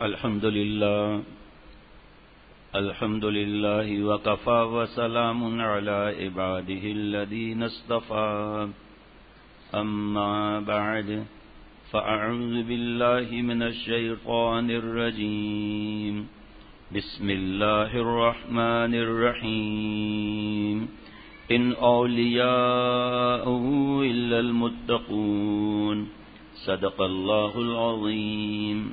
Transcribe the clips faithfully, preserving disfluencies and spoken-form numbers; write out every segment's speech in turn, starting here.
الحمد لله الحمد لله وكفى وسلام على عباده الذين اصطفى أما بعد فأعوذ بالله من الشيطان الرجيم بسم الله الرحمن الرحيم إن أولياؤه إلا المتقون صدق اللہ العظیم۔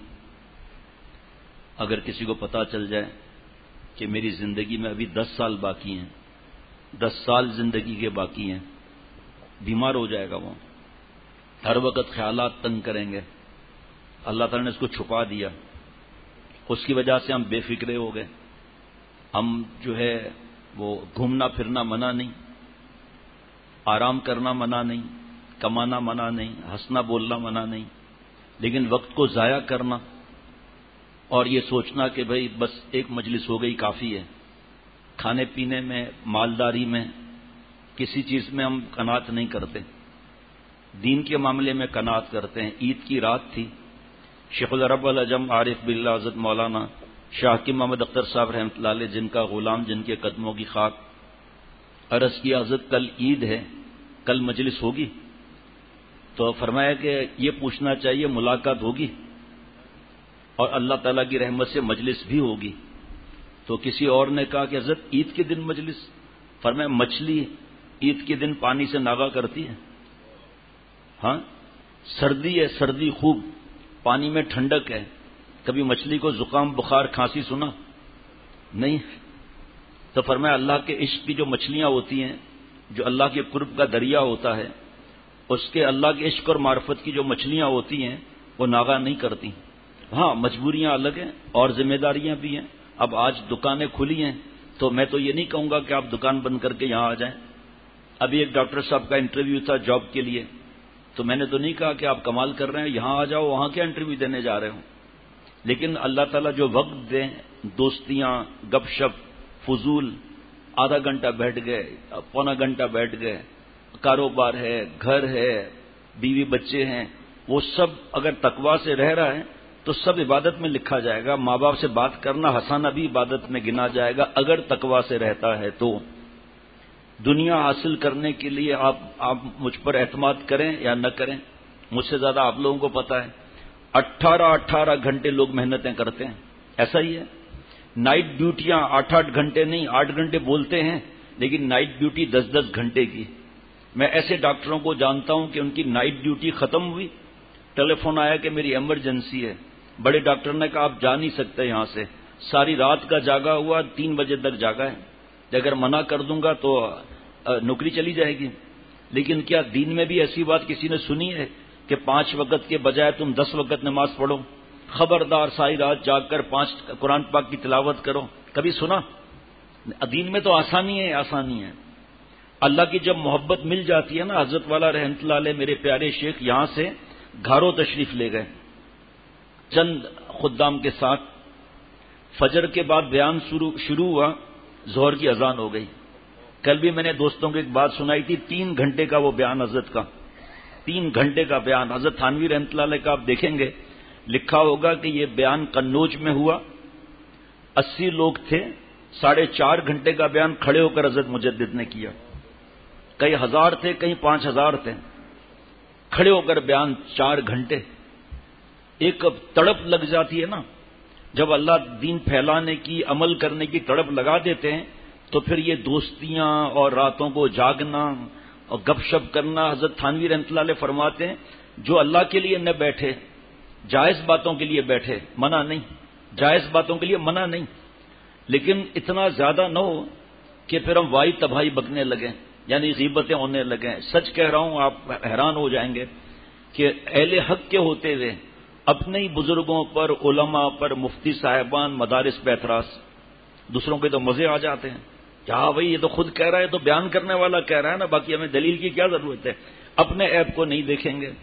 اگر کسی کو پتہ چل جائے کہ میری زندگی میں ابھی دس سال باقی ہیں، دس سال زندگی کے باقی ہیں، بیمار ہو جائے گا، وہ ہر وقت خیالات تنگ کریں گے۔ اللہ تعالیٰ نے اس کو چھپا دیا، اس کی وجہ سے ہم بے فکرے ہو گئے۔ ہم جو ہے وہ گھومنا پھرنا منع نہیں، آرام کرنا منع نہیں، کمانا منع نہیں، ہنسنا بولنا منع نہیں، لیکن وقت کو ضائع کرنا اور یہ سوچنا کہ بھئی بس ایک مجلس ہو گئی کافی ہے، کھانے پینے میں، مالداری میں، کسی چیز میں ہم قناعت نہیں کرتے، دین کے معاملے میں قناعت کرتے ہیں۔ عید کی رات تھی، شیخ العرب العجم عارف باللہ حضرت مولانا شاہ حکیم محمد اختر صاحب رحمۃ اللہ علیہ، جن کا غلام، جن کے قدموں کی خاک، عرض کی حضرت کل عید ہے، کل مجلس ہوگی؟ تو فرمایا کہ یہ پوچھنا چاہیے ملاقات ہوگی اور اللہ تعالیٰ کی رحمت سے مجلس بھی ہوگی۔ تو کسی اور نے کہا کہ حضرت عید کے دن مجلس؟ فرمایا مچھلی عید کے دن پانی سے ناغا کرتی ہے، ہاں سردی ہے، سردی خوب، پانی میں ٹھنڈک ہے، کبھی مچھلی کو زکام بخار کھانسی سنا نہیں؟ تو فرمایا اللہ کے عشق کی جو مچھلیاں ہوتی ہیں، جو اللہ کے قرب کا دریا ہوتا ہے، اس کے اللہ کے عشق اور معرفت کی جو مچھلیاں ہوتی ہیں وہ ناغا نہیں کرتی۔ ہاں مجبوریاں الگ ہیں اور ذمہ داریاں بھی ہیں۔ اب آج دکانیں کھلی ہیں تو میں تو یہ نہیں کہوں گا کہ آپ دکان بند کر کے یہاں آ جائیں۔ ابھی ایک ڈاکٹر صاحب کا انٹرویو تھا جاب کے لیے، تو میں نے تو نہیں کہا کہ آپ کمال کر رہے ہیں یہاں آ جاؤ، وہاں کیا انٹرویو دینے جا رہے ہوں۔ لیکن اللہ تعالیٰ جو وقت دیں، دوستیاں، گپ شپ، فضول، آدھا گھنٹہ بیٹھ گئے، پونا گھنٹہ بیٹھ گئے، کاروبار ہے، گھر ہے، بیوی بچے ہیں، وہ سب اگر تقویٰ سے رہ رہا ہے تو سب عبادت میں لکھا جائے گا۔ ماں باپ سے بات کرنا، ہنسانا بھی عبادت میں گنا جائے گا اگر تقویٰ سے رہتا ہے تو۔ دنیا حاصل کرنے کے لیے آپ آپ مجھ پر اعتماد کریں یا نہ کریں، مجھ سے زیادہ آپ لوگوں کو پتا ہے، اٹھارہ اٹھارہ گھنٹے لوگ محنتیں کرتے ہیں، ایسا ہی ہے۔ نائٹ ڈیوٹیاں آٹھ آٹھ گھنٹے نہیں، آٹھ گھنٹے بولتے ہیں لیکن نائٹ ڈیوٹی دس دس گھنٹے کی۔ میں ایسے ڈاکٹروں کو جانتا ہوں کہ ان کی نائٹ ڈیوٹی ختم ہوئی، ٹیلی فون آیا کہ میری ایمرجنسی ہے، بڑے ڈاکٹر نے کہا آپ جا نہیں سکتے یہاں سے، ساری رات کا جاگا ہوا، تین بجے تک جاگا ہے، اگر منع کر دوں گا تو نوکری چلی جائے گی۔ لیکن کیا دین میں بھی ایسی بات کسی نے سنی ہے کہ پانچ وقت کے بجائے تم دس وقت نماز پڑھو، خبردار ساری رات جاگ کر پانچ قرآن پاک کی تلاوت کرو؟ کبھی سنا؟ دین میں تو آسانی ہے، آسانی ہے۔ اللہ کی جب محبت مل جاتی ہے نا، حضرت والا رحمۃ اللہ علیہ میرے پیارے شیخ یہاں سے گھاروں تشریف لے گئے چند خدام کے ساتھ، فجر کے بعد بیان شروع ہوا، ظہر کی اذان ہو گئی۔ کل بھی میں نے دوستوں کو ایک بات سنائی تھی، تین گھنٹے کا وہ بیان حضرت کا، تین گھنٹے کا بیان حضرت تھانوی رحمۃ اللہ علیہ کا۔ آپ دیکھیں گے لکھا ہوگا کہ یہ بیان قنوج میں ہوا، اسی لوگ تھے، ساڑھے چار گھنٹے کا بیان کھڑے ہو کر حضرت مجدد نے کیا، کئی ہزار تھے، کئی پانچ ہزار تھے، کھڑے ہو کر بیان چار گھنٹے۔ ایک تڑپ لگ جاتی ہے نا، جب اللہ دین پھیلانے کی، عمل کرنے کی تڑپ لگا دیتے ہیں تو پھر یہ دوستیاں اور راتوں کو جاگنا اور گپ شپ کرنا۔ حضرت تھانوی رحمۃ اللہ علیہ فرماتے ہیں جو اللہ کے لیے نہ بیٹھے، جائز باتوں کے لیے بیٹھے، منع نہیں، جائز باتوں کے لیے منع نہیں، لیکن اتنا زیادہ نہ ہو کہ پھر ہم وائی تباہی بکنے لگیں، یعنی غیبتیں ہونے لگیں۔ سچ کہہ رہا ہوں، آپ حیران ہو جائیں گے کہ اہل حق کے ہوتے ہوئے اپنے ہی بزرگوں پر، علماء پر، مفتی صاحبان، مدارس پہ اعتراض، دوسروں کے تو مزے آ جاتے ہیں کہ ہاں بھائی یہ تو خود کہہ رہا ہے، تو بیان کرنے والا کہہ رہا ہے نا، باقی ہمیں دلیل کی کیا ضرورت ہے، اپنے عیب کو نہیں دیکھیں گے،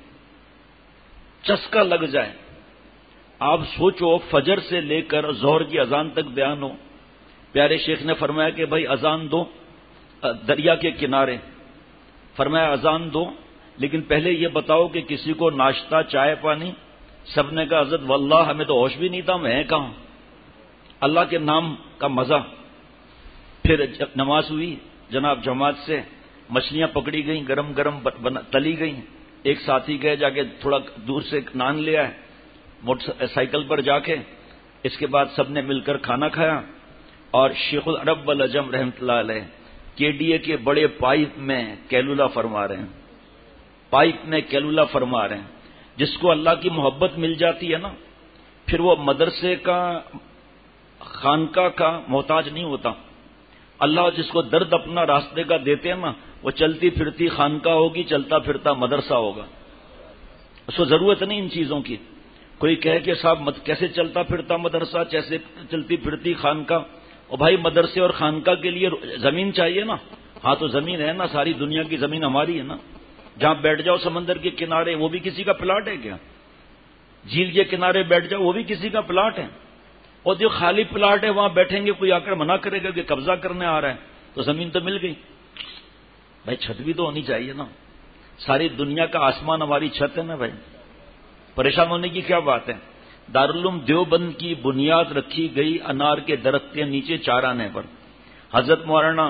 چسکا لگ جائے۔ آپ سوچو فجر سے لے کر ظہر کی اذان تک بیان ہو، پیارے شیخ نے فرمایا کہ بھائی اذان دو دریا کے کنارے، فرمایا اذان دو لیکن پہلے یہ بتاؤ کہ کسی کو ناشتہ، چائے پانی، سب نے کہا حضرت واللہ ہمیں تو ہوش بھی نہیں تھا، ہم ہیں کہاں، اللہ کے نام کا مزہ۔ پھر جب نماز ہوئی جناب جماعت سے، مچھلیاں پکڑی گئیں، گرم گرم تلی گئیں، ایک ساتھی گئے جا کے تھوڑا دور سے نان لے آئے موٹر سائیکل پر جا کے، اس کے بعد سب نے مل کر کھانا کھایا، اور شیخ العرب والعجم رحمۃ اللہ علیہ کے ڈی اے کے بڑے پائپ میں کیلولا فرما رہے ہیں، پائپ میں کیلولا فرما رہے ہیں۔ جس کو اللہ کی محبت مل جاتی ہے نا، پھر وہ مدرسے کا خانقاہ کا محتاج نہیں ہوتا۔ اللہ جس کو درد اپنا راستے کا دیتے ہیں نا، وہ چلتی پھرتی خانقاہ ہوگی، چلتا پھرتا مدرسہ ہوگا، اس کو ضرورت نہیں ان چیزوں کی۔ کوئی کہے کہ صاحب مت کیسے چلتا پھرتا مدرسہ، کیسے چلتی پھرتی خانقاہ، اور بھائی مدرسے اور خانقاہ کے لیے زمین چاہیے نا، ہاں تو زمین ہے نا، ساری دنیا کی زمین ہماری ہے نا، جہاں بیٹھ جاؤ سمندر کے کنارے وہ بھی کسی کا پلاٹ ہے کیا، جھیل کے کنارے بیٹھ جاؤ وہ بھی کسی کا پلاٹ ہے، اور جو خالی پلاٹ ہے وہاں بیٹھیں گے کوئی آ کر منع کرے گا کہ قبضہ کرنے آ رہا ہے، تو زمین تو مل گئی۔ بھائی چھت بھی تو ہونی چاہیے نا، ساری دنیا کا آسمان ہماری چھت ہے نا بھائی، پریشان ہونے کی کیا بات ہے۔ دارالعلوم دیوبند کی بنیاد رکھی گئی انار کے درخت کے نیچے چار آنے پر۔ حضرت مولانا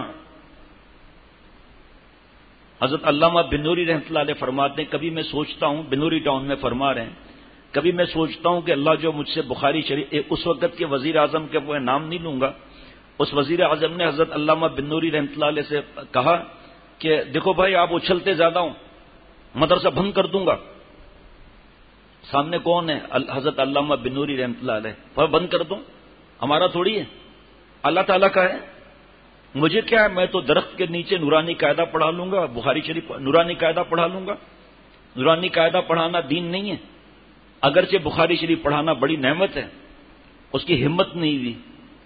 حضرت علامہ بنوری رحمۃ اللہ علیہ فرماتے ہیں، کبھی میں سوچتا ہوں، بنوری ٹاؤن میں فرما رہے ہیں، کبھی میں سوچتا ہوں کہ اللہ جو مجھ سے بخاری شریف، اس وقت کے وزیر اعظم کے وہ نام نہیں لوں گا، اس وزیر اعظم نے حضرت علامہ بنوری رحمۃ اللہ علیہ سے کہا کہ دیکھو بھائی آپ اچھلتے زیادہ ہوں، مدرسہ بند کر دوں گا۔ سامنے کون ہے؟ حضرت علامہ بنوری رحمۃ اللہ علیہ، پر بند کر دوں، ہمارا تھوڑی ہے، اللہ تعالیٰ کا ہے، مجھے کیا ہے، میں تو درخت کے نیچے نورانی قاعدہ پڑھا لوں گا، بخاری شریف نورانی قاعدہ پڑھا لوں گا۔ نورانی قاعدہ پڑھانا دین نہیں ہے، اگرچہ بخاری شریف پڑھانا بڑی نعمت ہے، اس کی ہمت نہیں ہوئی۔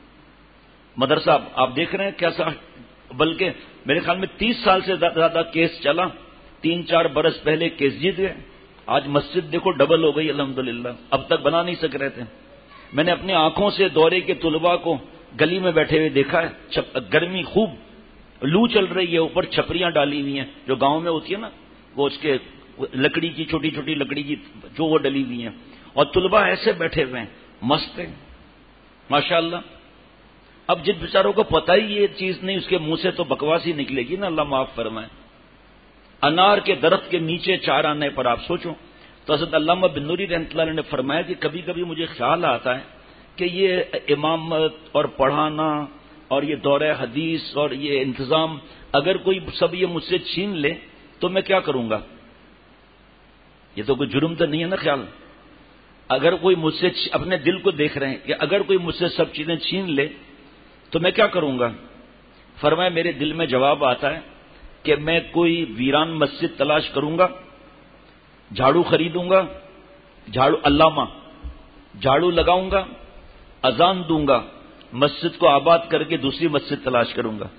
مدرسہ آپ دیکھ رہے ہیں کیسا، بلکہ میرے خیال میں تیس سال سے زیادہ کیس چلا، تین چار برس پہلے کیس جیت گئے، آج مسجد دیکھو ڈبل ہو گئی الحمدللہ، اب تک بنا نہیں سک رہے تھے۔ میں نے اپنی آنکھوں سے دورے کے طلباء کو گلی میں بیٹھے ہوئے دیکھا ہے، گرمی خوب، لو چل رہی ہے، اوپر چھپریاں ڈالی ہوئی ہیں جو گاؤں میں ہوتی ہے نا، وہ اس کے لکڑی کی چھوٹی چھوٹی لکڑی کی جو وہ ڈلی ہوئی ہیں، اور طلباء ایسے بیٹھے ہوئے ہیں، مست ہیں ماشاءاللہ۔ اب جن بیچاروں کو پتہ ہی یہ چیز نہیں، اس کے منہ سے تو بکواس ہی نکلے گی نا، اللہ معاف فرمائے۔ انار کے درخت کے نیچے چار آنے پر آپ سوچو، تو حضرت علامہ بنوری رحمۃ اللہ علیہ نے فرمایا کہ کبھی کبھی مجھے خیال آتا ہے کہ یہ امامت اور پڑھانا اور یہ دورہ حدیث اور یہ انتظام اگر کوئی سب یہ مجھ سے چھین لے تو میں کیا کروں گا؟ یہ تو کوئی جرم تو نہیں ہے نا خیال؟ اگر کوئی مجھ سے اپنے دل کو دیکھ رہے ہیں کہ اگر کوئی مجھ سے سب چیزیں چھین لے تو میں کیا کروں گا؟ فرمایا میرے دل میں جواب آتا ہے کہ میں کوئی ویران مسجد تلاش کروں گا، جھاڑو خریدوں گا، جھاڑو علامہ جھاڑو لگاؤں گا، اذان دوں گا، مسجد کو آباد کر کے دوسری مسجد تلاش کروں گا۔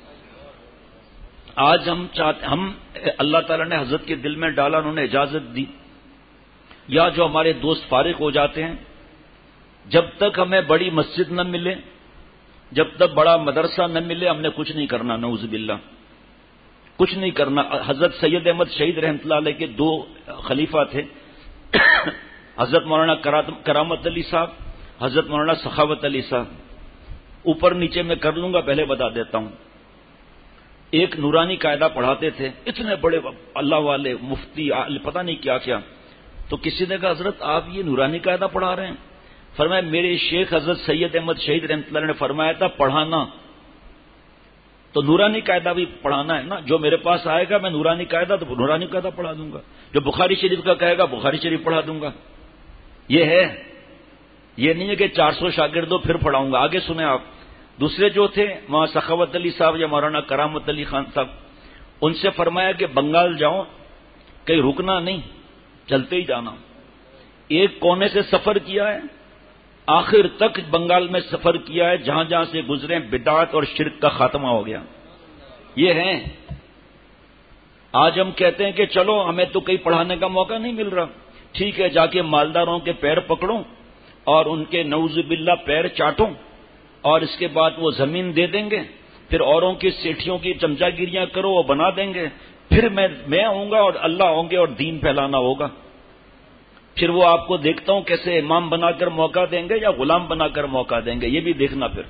آج ہم چاہتے ہم اللہ تعالیٰ نے حضرت کے دل میں ڈالا، انہوں نے اجازت دی، یا جو ہمارے دوست فارغ ہو جاتے ہیں، جب تک ہمیں بڑی مسجد نہ ملے، جب تک بڑا مدرسہ نہ ملے، ہم نے کچھ نہیں کرنا، نعوذ باللہ کچھ نہیں کرنا۔ حضرت سید احمد شہید رحمۃ اللہ علیہ کے دو خلیفہ تھے، حضرت مولانا کرامت علی صاحب، حضرت مولانا سخاوت علی صاحب۔ اوپر نیچے میں کر لوں گا، پہلے بتا دیتا ہوں۔ ایک نورانی قاعدہ پڑھاتے تھے، اتنے بڑے اللہ والے مفتی پتہ نہیں کیا کیا، تو کسی نے کہا حضرت آپ یہ نورانی قاعدہ پڑھا رہے ہیں؟ فرمایا میرے شیخ حضرت سید احمد شہید رحمۃ اللہ نے فرمایا تھا پڑھانا تو نورانی قاعدہ بھی پڑھانا ہے نا، جو میرے پاس آئے گا میں نورانی قاعدہ تو نورانی قاعدہ پڑھا دوں گا، جو بخاری شریف کا کہے گا بخاری شریف پڑھا دوں گا۔ یہ ہے، یہ نہیں ہے کہ چار سو شاگردوں پھر پڑھاؤں گا۔ آگے سنیں آپ، دوسرے جو تھے وہاں سخاوت علی صاحب یا مولانا کرامت علی خان صاحب، ان سے فرمایا کہ بنگال جاؤ، کہیں رکنا نہیں، چلتے ہی جانا۔ ایک کونے سے سفر کیا ہے، آخر تک بنگال میں سفر کیا ہے، جہاں جہاں سے گزرے بدعت اور شرک کا خاتمہ ہو گیا۔ یہ ہیں۔ آج ہم کہتے ہیں کہ چلو ہمیں تو کہیں پڑھانے کا موقع نہیں مل رہا، ٹھیک ہے جا کے مالداروں کے پیر پکڑوں اور ان کے نعوذ باللہ پیر چاٹوں، اور اس کے بعد وہ زمین دے دیں گے، پھر اوروں کی سیٹھیوں کی چمچا گیریاں کرو وہ بنا دیں گے، پھر میں میں ہوں گا اور اللہ ہوں گے اور دین پھیلانا ہوگا۔ پھر وہ آپ کو دیکھتا ہوں کیسے امام بنا کر موقع دیں گے یا غلام بنا کر موقع دیں گے، یہ بھی دیکھنا۔ پھر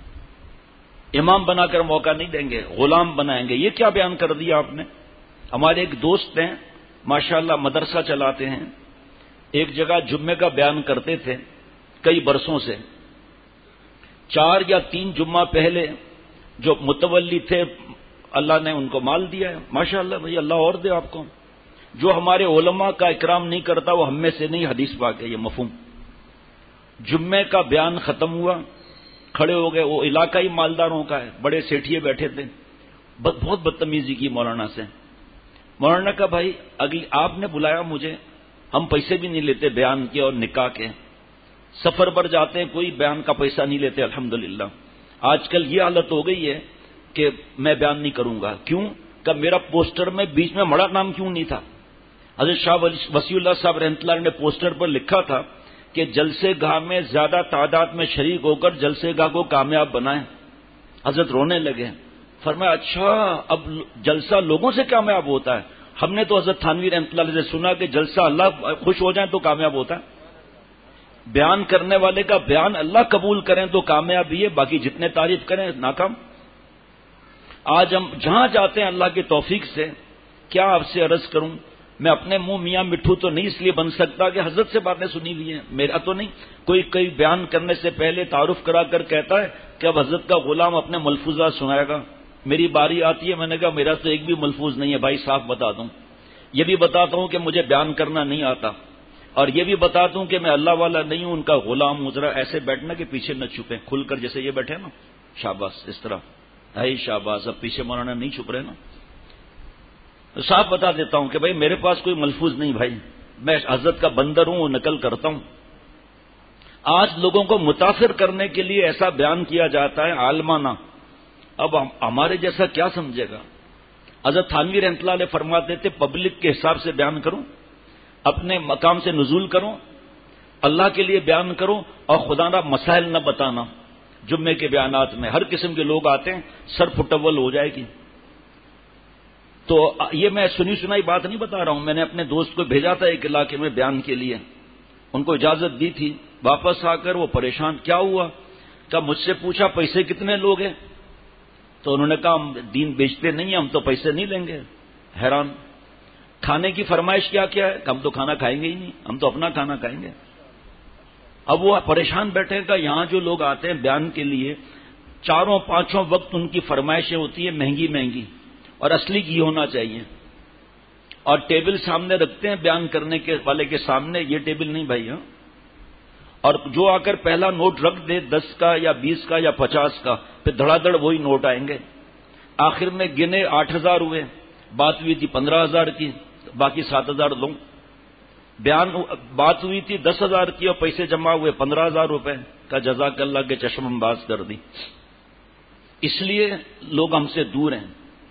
امام بنا کر موقع نہیں دیں گے، غلام بنائیں گے۔ یہ کیا بیان کر دیا آپ نے؟ ہمارے ایک دوست ہیں ماشاءاللہ مدرسہ چلاتے ہیں، ایک جگہ جمعے کا بیان کرتے تھے کئی برسوں سے، چار یا تین جمعہ پہلے جو متولی تھے اللہ نے ان کو مال دیا ہے، ماشاءاللہ بھائی اللہ اور دے آپ کو۔ جو ہمارے علماء کا اکرام نہیں کرتا وہ ہم میں سے نہیں، حدیث پاک ہے یہ مفہوم۔ جمعے کا بیان ختم ہوا، کھڑے ہو گئے، وہ علاقائی مالداروں کا ہے، بڑے سیٹھیے بیٹھے تھے، بہت بدتمیزی کی مولانا سے۔ مولانا کا بھائی اگلی آپ نے بلایا مجھے، ہم پیسے بھی نہیں لیتے بیان کے اور نکاح کے، سفر پر جاتے ہیں کوئی بیان کا پیسہ نہیں لیتے الحمدللہ۔ آج کل یہ حالت ہو گئی ہے کہ میں بیان نہیں کروں گا، کیوں کہ میرا پوسٹر میں بیچ میں بڑا نام کیوں نہیں تھا؟ حضرت شاہ ولی اللہ صاحب رحمۃ اللہ نے پوسٹر پر لکھا تھا کہ جلسے گاہ میں زیادہ تعداد میں شریک ہو کر جلسے گاہ کو کامیاب بنائیں۔ حضرت رونے لگے، فرمایا اچھا اب جلسہ لوگوں سے کامیاب ہوتا ہے؟ ہم نے تو حضرت تھانوی رحمۃ اللہ علیہ سے سنا کہ جلسہ اللہ خوش ہو جائیں تو کامیاب ہوتا ہے، بیان کرنے والے کا بیان اللہ قبول کریں تو کامیابی ہے، باقی جتنے تعریف کریں ناکام۔ آج ہم جہاں جاتے ہیں اللہ کی توفیق سے، کیا آپ سے عرض کروں، میں اپنے منہ میاں مٹھو تو نہیں اس لیے بن سکتا کہ حضرت سے باتیں سنی ہوئی ہیں، میرا تو نہیں۔ کوئی کوئی بیان کرنے سے پہلے تعارف کرا کر کہتا ہے کہ اب حضرت کا غلام اپنے ملفوظات سنائے گا، میری باری آتی ہے، میں نے کہا میرا تو ایک بھی ملفوظ نہیں ہے بھائی، صاف بتا دوں۔ یہ بھی بتاتا ہوں کہ مجھے بیان کرنا نہیں آتا، اور یہ بھی بتاتا ہوں کہ میں اللہ والا نہیں ہوں، ان کا غلام ہوں۔ ذرا ایسے بیٹھنا کہ پیچھے نہ چھپیں، کھل کر جیسے یہ بیٹھے نا، شاباش، اس طرح ہے شاباش، اب پیچھے مولانا نہیں چھپ رہے نا۔ صاف بتا دیتا ہوں کہ بھائی میرے پاس کوئی ملفوظ نہیں بھائی، میں حضرت کا بندر ہوں، نقل کرتا ہوں۔ آج لوگوں کو متاثر کرنے کے لیے ایسا بیان کیا جاتا ہے عالمانہ، اب ہمارے جیسا کیا سمجھے گا؟ حضرت تھانوی رحمۃ اللہ علیہ فرماتے تھے پبلک کے حساب سے بیان کروں، اپنے مقام سے نزول کروں، اللہ کے لیے بیان کروں، اور خدا نہ مسائل نہ بتانا۔ جمعے کے بیانات میں ہر قسم کے لوگ آتے ہیں، سر پھٹول ہو جائے گی۔ تو یہ میں سنی سنائی بات نہیں بتا رہا ہوں، میں نے اپنے دوست کو بھیجا تھا ایک علاقے میں بیان کے لیے، ان کو اجازت دی تھی، واپس آ کر وہ پریشان، کیا ہوا؟ کہ مجھ سے پوچھا پیسے کتنے لوگ ہیں؟ تو انہوں نے کہا ہم دین بیچتے نہیں ہیں، ہم تو پیسے نہیں لیں گے۔ حیران۔ کھانے کی فرمائش کیا کیا ہے؟ کہ ہم تو کھانا کھائیں گے ہی نہیں، ہم تو اپنا کھانا کھائیں گے۔ اب وہ پریشان بیٹھے گا، یہاں جو لوگ آتے ہیں بیان کے لیے، چاروں پانچوں وقت ان کی فرمائشیں ہوتی ہیں مہنگی مہنگی، اور اصلی گھی ہونا چاہیے، اور ٹیبل سامنے رکھتے ہیں بیان کرنے کے والے کے سامنے، یہ ٹیبل نہیں بھائی، ہاں۔ اور جو آ کر پہلا نوٹ رکھ دے دس کا یا بیس کا یا پچاس کا، پھر دھڑا دھڑ وہی نوٹ آئیں گے۔ آخر میں گنے آٹھ ہزار ہوئے، بات ہوئی تھی پندرہ ہزار کی، باقی سات ہزار دوں۔ بیان بات ہوئی تھی دس ہزار کی اور پیسے جمع ہوئے پندرہ ہزار روپے کا، جزاک اللہ کے چشم باز کر دی۔ اس لیے لوگ ہم سے دور ہیں۔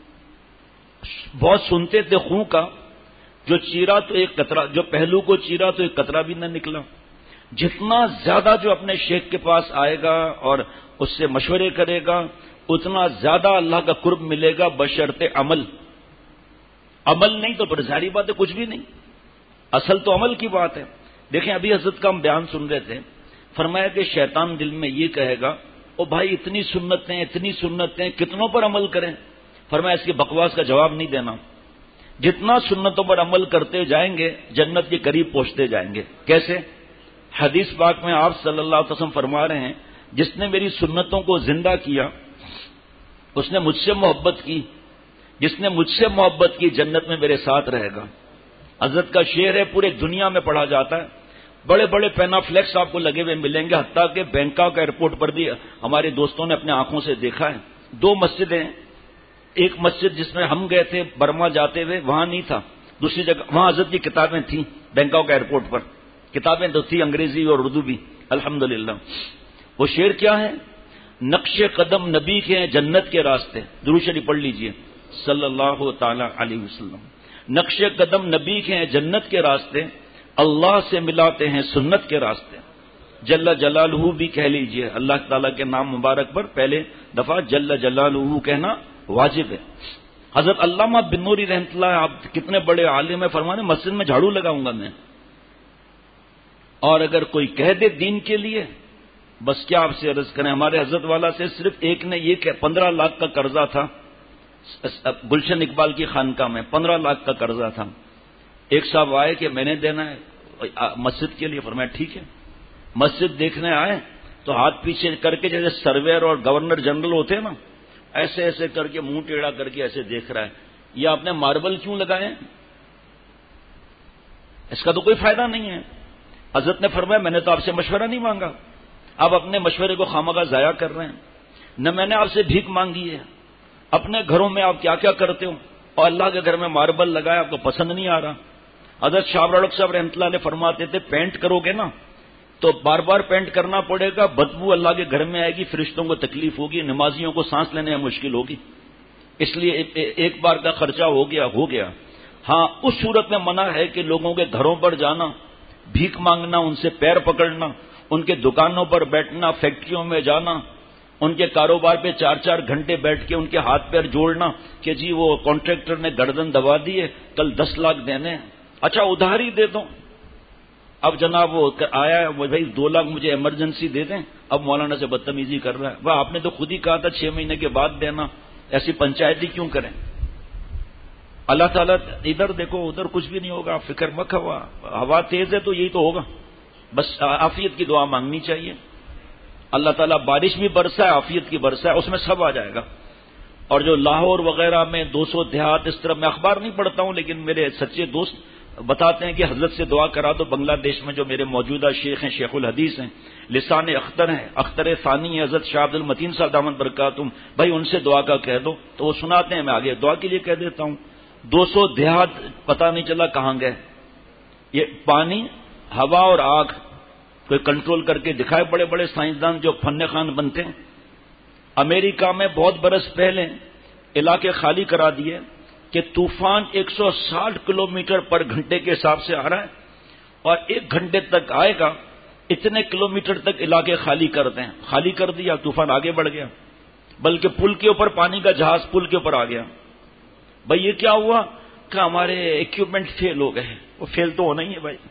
بہت سنتے تھے خوں کا، جو چیرا تو ایک قطرہ، جو پہلو کو چیرا تو ایک قطرہ بھی نہ نکلا۔ جتنا زیادہ جو اپنے شیخ کے پاس آئے گا اور اس سے مشورے کرے گا، اتنا زیادہ اللہ کا قرب ملے گا، بشرط عمل۔ عمل نہیں تو پھر ظاہری بات ہے کچھ بھی نہیں، اصل تو عمل کی بات ہے۔ دیکھیں ابھی حضرت کا ہم بیان سن رہے تھے، فرمایا کہ شیطان دل میں یہ کہے گا او بھائی اتنی سنتیں اتنی سنتیں کتنوں پر عمل کریں؟ فرمایا اس کی بکواس کا جواب نہیں دینا، جتنا سنتوں پر عمل کرتے جائیں گے جنت کے قریب پہنچتے جائیں گے۔ کیسے؟ حدیث پاک میں آپ صلی اللہ علیہ وسلم فرما رہے ہیں جس نے میری سنتوں کو زندہ کیا اس نے مجھ سے محبت کی، جس نے مجھ سے محبت کی جنت میں میرے ساتھ رہے گا۔ حضرت کا شعر ہے، پورے دنیا میں پڑھا جاتا ہے، بڑے بڑے پینا فلیکس آپ کو لگے ہوئے ملیں گے، حتیٰ کہ بینکاک ایئرپورٹ پر بھی ہمارے دوستوں نے اپنے آنکھوں سے دیکھا ہے۔ دو مسجدیں، ایک مسجد جس میں ہم گئے تھے برما جاتے ہوئے وہاں نہیں تھا، دوسری جگہ وہاں حضرت کی کتابیں تھیں بینکاک ایئرپورٹ پر، کتابیں تو تھی انگریزی اور اردو بھی الحمدللہ۔ وہ شعر کیا ہے؟ نقش قدم نبی کے ہیں جنت کے راستے، درود شریف پڑھ لیجئے صلی اللہ تعالی علیہ وسلم۔ نقش قدم نبی کے ہیں جنت کے راستے، اللہ سے ملاتے ہیں سنت کے راستے۔ جل جلالہ بھی کہہ لیجئے، اللہ تعالیٰ کے نام مبارک پر پہلے دفعہ جل جلالہ کہنا واجب ہے۔ حضرت علامہ بن نوری رحمۃ اللہ، آپ کتنے بڑے عالم ہیں، فرمانے مسجد میں جھاڑو لگاؤں گا میں، اور اگر کوئی کہہ دے دین کے لیے، بس کیا آپ سے عرض کریں، ہمارے حضرت والا سے صرف ایک نے یہ کہ پندرہ لاکھ کا قرضہ تھا گلشن اقبال کی خانقاہ میں، پندرہ لاکھ کا قرضہ تھا. ایک صاحب آئے کہ میں نے دینا ہے مسجد کے لیے، فرمایا ٹھیک ہے. مسجد دیکھنے آئے تو ہاتھ پیچھے کر کے جیسے سرویر اور گورنر جنرل ہوتے ہیں نا، ایسے ایسے کر کے منہ ٹیڑھا کر کے ایسے دیکھ رہا ہے. یہ آپ نے ماربل کیوں لگائے؟ اس کا تو کوئی فائدہ نہیں ہے. حضرت نے فرمایا میں نے تو آپ سے مشورہ نہیں مانگا، آپ اپنے مشورے کو خامخواہ ضائع کر رہے ہیں. نہ میں نے آپ سے بھیک مانگی ہے. اپنے گھروں میں آپ کیا کیا کرتے ہو، اور اللہ کے گھر میں ماربل لگایا آپ کو پسند نہیں آ رہا. حضرت شاہ رڑک صاحب رحمۃ اللہ علیہ فرماتے تھے پینٹ کرو گے نا تو بار بار پینٹ کرنا پڑے گا، بدبو اللہ کے گھر میں آئے گی، فرشتوں کو تکلیف ہوگی، نمازیوں کو سانس لینے میں مشکل ہوگی. اس لیے ایک بار کا خرچہ ہو گیا ہو گیا. ہاں اس صورت میں منع ہے کہ لوگوں کے گھروں پر جانا، بھیک مانگنا، ان سے پیر پکڑنا، ان کے دکانوں پر بیٹھنا، فیکٹریوں میں جانا، ان کے کاروبار پہ چار چار گھنٹے بیٹھ کے ان کے ہاتھ پیر جوڑنا کہ جی وہ کانٹریکٹر نے گردن دبا دی ہے، کل دس لاکھ دینے، اچھا ادھار ہی دے دو. اب جناب وہ آیا ہے وہ بھائی دو لاکھ مجھے ایمرجنسی دے دیں، اب مولانا سے بدتمیزی کر رہا ہے. وہ آپ نے تو خود ہی کہا تھا چھ مہینے کے بعد دینا، ایسی پنچایتی کیوں کریں؟ اللہ تعالیٰ ادھر دیکھو ادھر کچھ بھی نہیں ہوگا، فکر مت ہوا، ہوا تیز ہے تو یہی تو ہوگا. بس عافیت کی دعا مانگنی چاہیے. اللہ تعالیٰ بارش بھی برسا ہے، عافیت کی برسا ہے، اس میں سب آ جائے گا. اور جو لاہور وغیرہ میں دو سو دیہات اس طرح، میں اخبار نہیں پڑھتا ہوں لیکن میرے سچے دوست بتاتے ہیں کہ حضرت سے دعا کرا دو. بنگلہ دیش میں جو میرے موجودہ شیخ ہیں، شیخ الحدیث ہیں، لسان اختر ہیں، اختر ثانی حضرت شاہ عبد المتین صاحب دامت برکاتہم، بھائی ان سے دعا کا کہہ دو تو وہ سناتے ہیں، میں آگے دعا کے لیے کہہ دیتا ہوں. دو سو دیہات پتہ نہیں چلا کہاں گئے. یہ پانی، ہوا اور آگ کوئی کنٹرول کر کے دکھائے بڑے بڑے سائنسدان جو فن خان بنتے ہیں. امریکہ میں بہت برس پہلے علاقے خالی کرا دیے کہ طوفان ایک سو ساٹھ کلو میٹر پر گھنٹے کے حساب سے آ رہا ہے اور ایک گھنٹے تک آئے گا، اتنے کلو میٹر تک علاقے خالی کر دیں. خالی کر دیا، طوفان آگے بڑھ گیا، بلکہ پل کے اوپر پانی کا جہاز پل کے اوپر آ گیا. بھائی یہ کیا ہوا کہ ہمارے ایکوپمنٹ فیل ہو گئے. وہ فیل تو ہونا ہی ہے بھائی.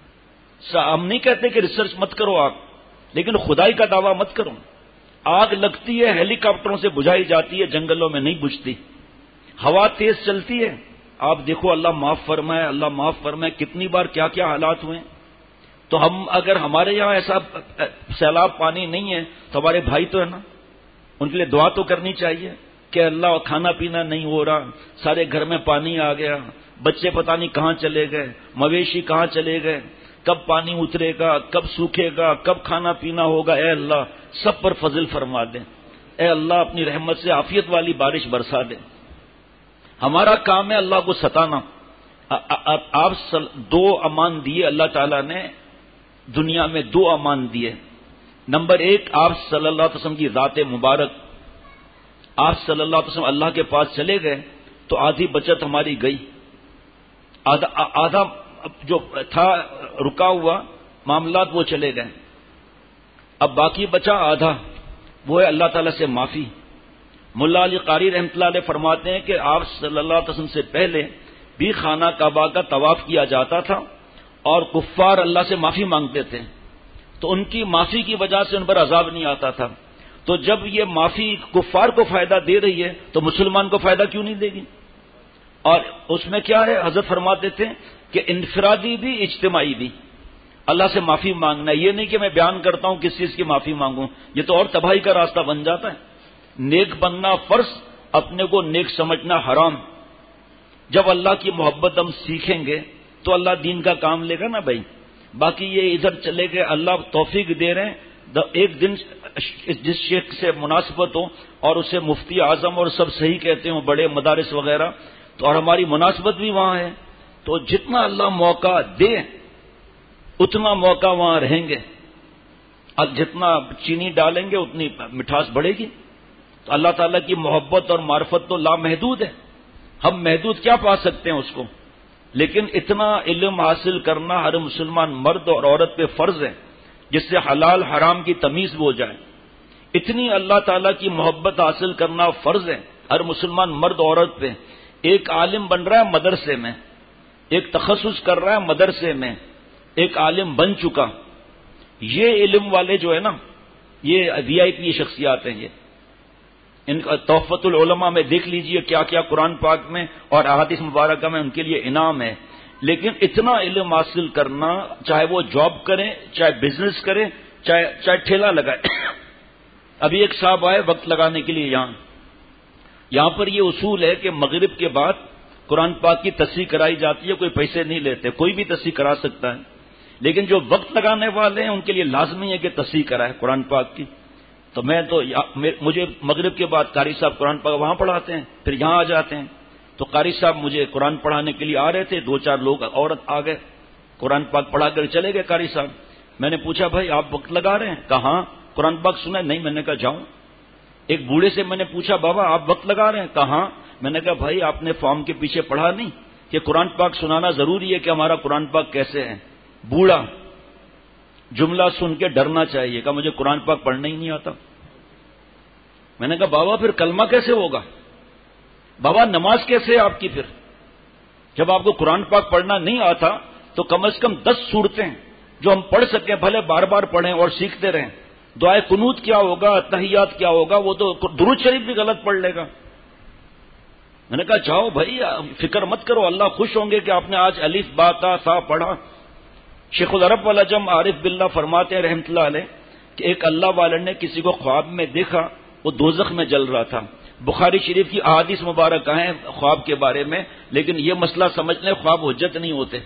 ہم نہیں کہتے کہ ریسرچ مت کرو آپ، لیکن خدائی کا دعویٰ مت کرو. آگ لگتی ہے ہیلی کاپٹروں سے بجھائی جاتی ہے، جنگلوں میں نہیں بجھتی. ہوا تیز چلتی ہے، آپ دیکھو اللہ معاف فرمائے، اللہ معاف فرمائے کتنی بار کیا کیا حالات ہوئے. تو ہم اگر ہمارے یہاں ایسا سیلاب پانی نہیں ہے تو ہمارے بھائی تو ہے نا، ان کے لیے دعا تو کرنی چاہیے کہ اللہ کھانا پینا نہیں ہو رہا، سارے گھر میں پانی آ گیا، بچے پتہ نہیں کہاں چلے گئے، مویشی کہاں چلے گئے، کب پانی اترے گا، کب سوکھے گا، کب کھانا پینا ہوگا. اے اللہ سب پر فضل فرما دے. اے اللہ اپنی رحمت سے عافیت والی بارش برسا دے. ہمارا کام ہے اللہ کو ستانا. آپ دو امان دیے اللہ تعالیٰ نے دنیا میں، دو امان دیے. نمبر ایک، آپ صلی اللہ علیہ وسلم کی ذات مبارک. آپ صلی اللہ علیہ وسلم اللہ کے پاس چلے گئے تو آدھی بچت ہماری گئی، آدھا آدھا جو تھا رکا ہوا معاملات وہ چلے گئے. اب باقی بچا آدھا، وہ ہے اللہ تعالیٰ سے معافی. ملا علی قاری رحمۃ اللہ علیہ فرماتے ہیں کہ آپ صلی اللہ علیہ وسلم سے پہلے بھی خانہ کعبہ کا طواف کیا جاتا تھا اور کفار اللہ سے معافی مانگتے تھے تو ان کی معافی کی وجہ سے ان پر عذاب نہیں آتا تھا. تو جب یہ معافی کفار کو فائدہ دے رہی ہے تو مسلمان کو فائدہ کیوں نہیں دے گی؟ اور اس میں کیا ہے، حضرت فرماتے تھے کہ انفرادی بھی اجتماعی بھی اللہ سے معافی مانگنا ہے. یہ نہیں کہ میں بیان کرتا ہوں کس چیز کی معافی مانگوں، یہ تو اور تباہی کا راستہ بن جاتا ہے. نیک بننا فرض، اپنے کو نیک سمجھنا حرام. جب اللہ کی محبت ہم سیکھیں گے تو اللہ دین کا کام لے گا نا بھائی. باقی یہ ادھر چلے گئے، اللہ توفیق دے رہے ہیں. ایک دن جس شیخ سے مناسبت ہو اور اسے مفتی اعظم اور سب صحیح کہتے ہوں، بڑے مدارس وغیرہ، تو اور ہماری مناسبت بھی وہاں ہے، تو جتنا اللہ موقع دے اتنا موقع وہاں رہیں گے. اور جتنا چینی ڈالیں گے اتنی مٹھاس بڑھے گی. تو اللہ تعالیٰ کی محبت اور معرفت تو لامحدود ہے، ہم محدود کیا پا سکتے ہیں اس کو. لیکن اتنا علم حاصل کرنا ہر مسلمان مرد اور عورت پہ فرض ہے جس سے حلال حرام کی تمیز ہو جائے. اتنی اللہ تعالیٰ کی محبت حاصل کرنا فرض ہے ہر مسلمان مرد عورت پہ. ایک عالم بن رہا ہے مدرسے میں، ایک تخصص کر رہا ہے مدرسے میں، ایک عالم بن چکا یہ علم والے جو ہے نا، یہ وی آئی پی شخصیات ہیں، یہ ان کا تحفۃ العلماء میں دیکھ لیجئے کیا کیا قرآن پاک میں اور احادیث مبارکہ میں ان کے لیے انعام ہے. لیکن اتنا علم حاصل کرنا، چاہے وہ جاب کریں، چاہے بزنس کریں، چاہے چاہے ٹھیلا لگائے. ابھی ایک صاحب آئے وقت لگانے کے لیے یہاں یہاں پر یہ اصول ہے کہ مغرب کے بعد قرآن پاک کی تصحیح کرائی جاتی ہے، کوئی پیسے نہیں لیتے، کوئی بھی تصحیح کرا سکتا ہے. لیکن جو وقت لگانے والے ہیں ان کے لیے لازمی ہے کہ تصحیح کرائے قرآن پاک کی. تو میں تو مجھے مغرب کے بعد قاری صاحب قرآن پاک وہاں پڑھاتے ہیں، پھر یہاں آ جاتے ہیں. تو قاری صاحب مجھے قرآن پڑھانے کے لیے آ رہے تھے، دو چار لوگ عورت آ گئے، قرآن پاک پڑھا کر چلے گئے قاری صاحب. میں نے پوچھا بھائی آپ وقت لگا رہے ہیں؟ کہاں. قرآن پاک سنا؟ نہیں. میں نے کہا جاؤں. ایک بوڑھے سے میں نے پوچھا بابا آپ وقت لگا رہے ہیں؟ کہاں. میں نے کہا بھائی آپ نے فارم کے پیچھے پڑھا نہیں کہ قرآن پاک سنانا ضروری ہے کہ ہمارا قرآن پاک کیسے ہے. بوڑھا جملہ سن کے ڈرنا چاہیے کہ مجھے قرآن پاک پڑھنا ہی نہیں آتا. میں نے کہا بابا پھر کلمہ کیسے ہوگا؟ بابا نماز کیسے ہے آپ کی؟ پھر جب آپ کو قرآن پاک پڑھنا نہیں آتا تو کم از کم دس صورتیں جو ہم پڑھ سکیں بھلے بار بار پڑھیں اور سیکھتے رہیں. دعائے قنوت کیا ہوگا، تحیات کیا ہوگا، وہ تو درود شریف بھی غلط پڑھ لے گا. میں نے کہا جاؤ بھائی فکر مت کرو، اللہ خوش ہوں گے کہ آپ نے آج الف با تا سا پڑھا. شیخ العرب والعجم عارف باللہ فرماتے ہیں رحمۃ اللہ علیہ کہ ایک اللہ والے نے کسی کو خواب میں دیکھا، وہ دوزخ میں جل رہا تھا. بخاری شریف کی احادیث مبارکہ ہیں خواب کے بارے میں، لیکن یہ مسئلہ سمجھ لیں خواب حجت نہیں ہوتے.